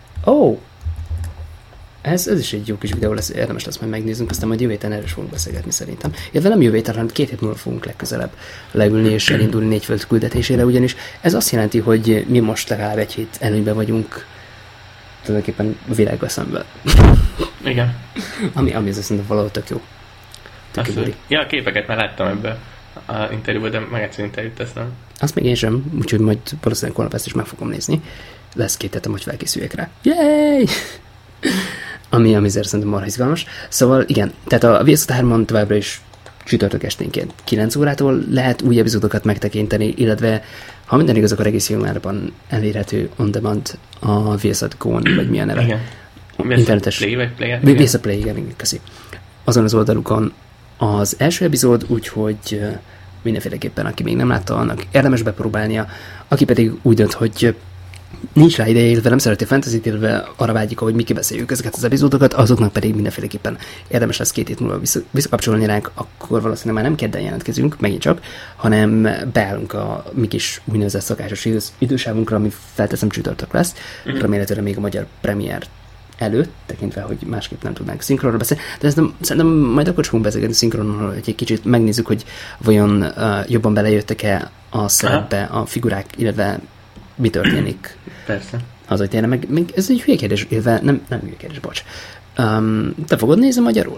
Ez is egy jó kis videó lesz, érdemes lesz majd megnéznünk, aztán majd jövő héten erről is fogunk beszélgetni szerintem. Illetve nem jövő héten, hanem 2 hét múlva fogunk legközelebb leülni és elindulni 4 föld küldetésére, ugyanis ez azt jelenti, hogy mi most legalább egy hét előnyben vagyunk tulajdonképpen a világgal szemben. Igen. Ami az szerintem valahol tök jó. Ja, a képeket már láttam ebből a interjúból, de megegyszerű interjút ezt nem. Azt még én sem, úgyhogy majd valószínűleg holnap ezt is meg fogom nézni. Lesz 2 hetem, hogy felkészüljek rá. Yay! Ami azért szerintem marha izgalmas. Szóval igen, tehát a VS 3-on továbbra is csütörtök esténként 9 órától lehet új epizódokat megtekinteni, illetve ha minden igaz, akkor egész januárban elérhető on demand a VS Go-n, vagy mi a neve. Igen. Internetes. VS Play, igen, köszi. Azon az oldalukon az első epizód, úgyhogy mindenféleképpen, aki még nem látta, annak érdemes bepróbálnia, aki pedig úgy dönt, hogy nincs rá ideje, illetve nem szereti a fantasy-t, illetve arra vágyik, hogy mi kibeszéljük ezeket az epizódokat, azoknak pedig mindenféleképpen érdemes lesz 2 hét múlva visszakapcsolni ránk, akkor valószínűleg már nem kedden jelentkezünk, megint csak, hanem beállunk a mi kis úgynevezett szokásos idősávunkra, ami felteszem csütörtök lesz, remélhetőleg még a magyar premier előtt, tekintve, hogy másképp nem tudnánk szinkronról beszélni, de szerintem majd akkor fogunk beszélgetni szinkronról, hogy egy kicsit megnézzük, hogy vajon jobban belejöttek-e a szerepbe a figurák, illetve mi történik. Persze. Az, hogy tényleg, meg ez egy hülye kérdés, illetve nem hülye kérdés, bocs. Te fogod nézni magyarul?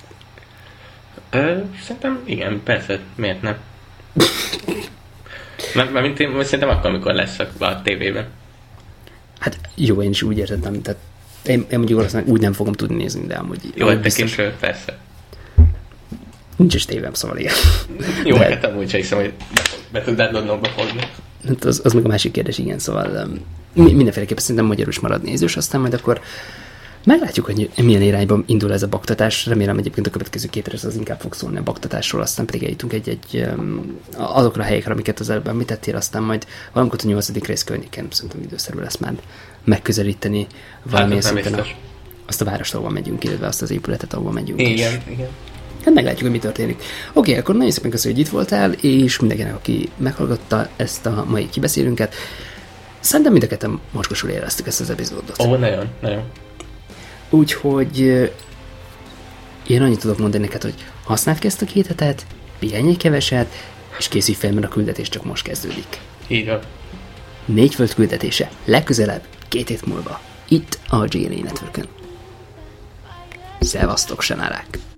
Szerintem igen, persze, miért nem? Mármint én szerintem akkor, amikor lesz a tévében. Hát jó, én is úgy értettem, tehát én mondjuk valószínűleg úgy nem fogom tudni nézni, de amúgy... Jó, hát tekintről, persze. Nincs is tévem, szóval igen. Jó, de... hát amúgy sem hiszem, hogy be tudnád Londonba fogni. Hát az meg a másik kérdés, igen, szóval mindenféleképpen szerintem magyarul is marad nézős, aztán majd akkor meglátjuk, hogy milyen irányban indul ez a baktatás. Remélem egyébként a következő 2 rész az inkább fog szólni a baktatásról, aztán pedig eljutunk azokra a helyekre, amiket az előbb említettél, aztán majd valamikor a 8. rész környéken szerintem időszerű lesz már megközelíteni valamilyen szinten azt a várost, ahova megyünk, illetve azt az épületet, ahova megyünk. Igen. Hát meglátjuk, hogy mi történik. Oké, akkor nagyon szépen köszönjük, hogy itt voltál, és mindenkinek, aki meghallgatta ezt a mai kibeszélünket. Szerintem mind a ketten mocskosul éreztük ezt az epizódot. Nagyon. Úgyhogy én annyit tudok mondani neked, hogy használd ki ezt a 2 hetet, pihenj egy keveset, és készülj fel, mert a küldetés csak most kezdődik. Így van. 4 föld küldetése, legközelebb 2 hét múlva. Itt a GNA Networkön. Szevasztok, senárák!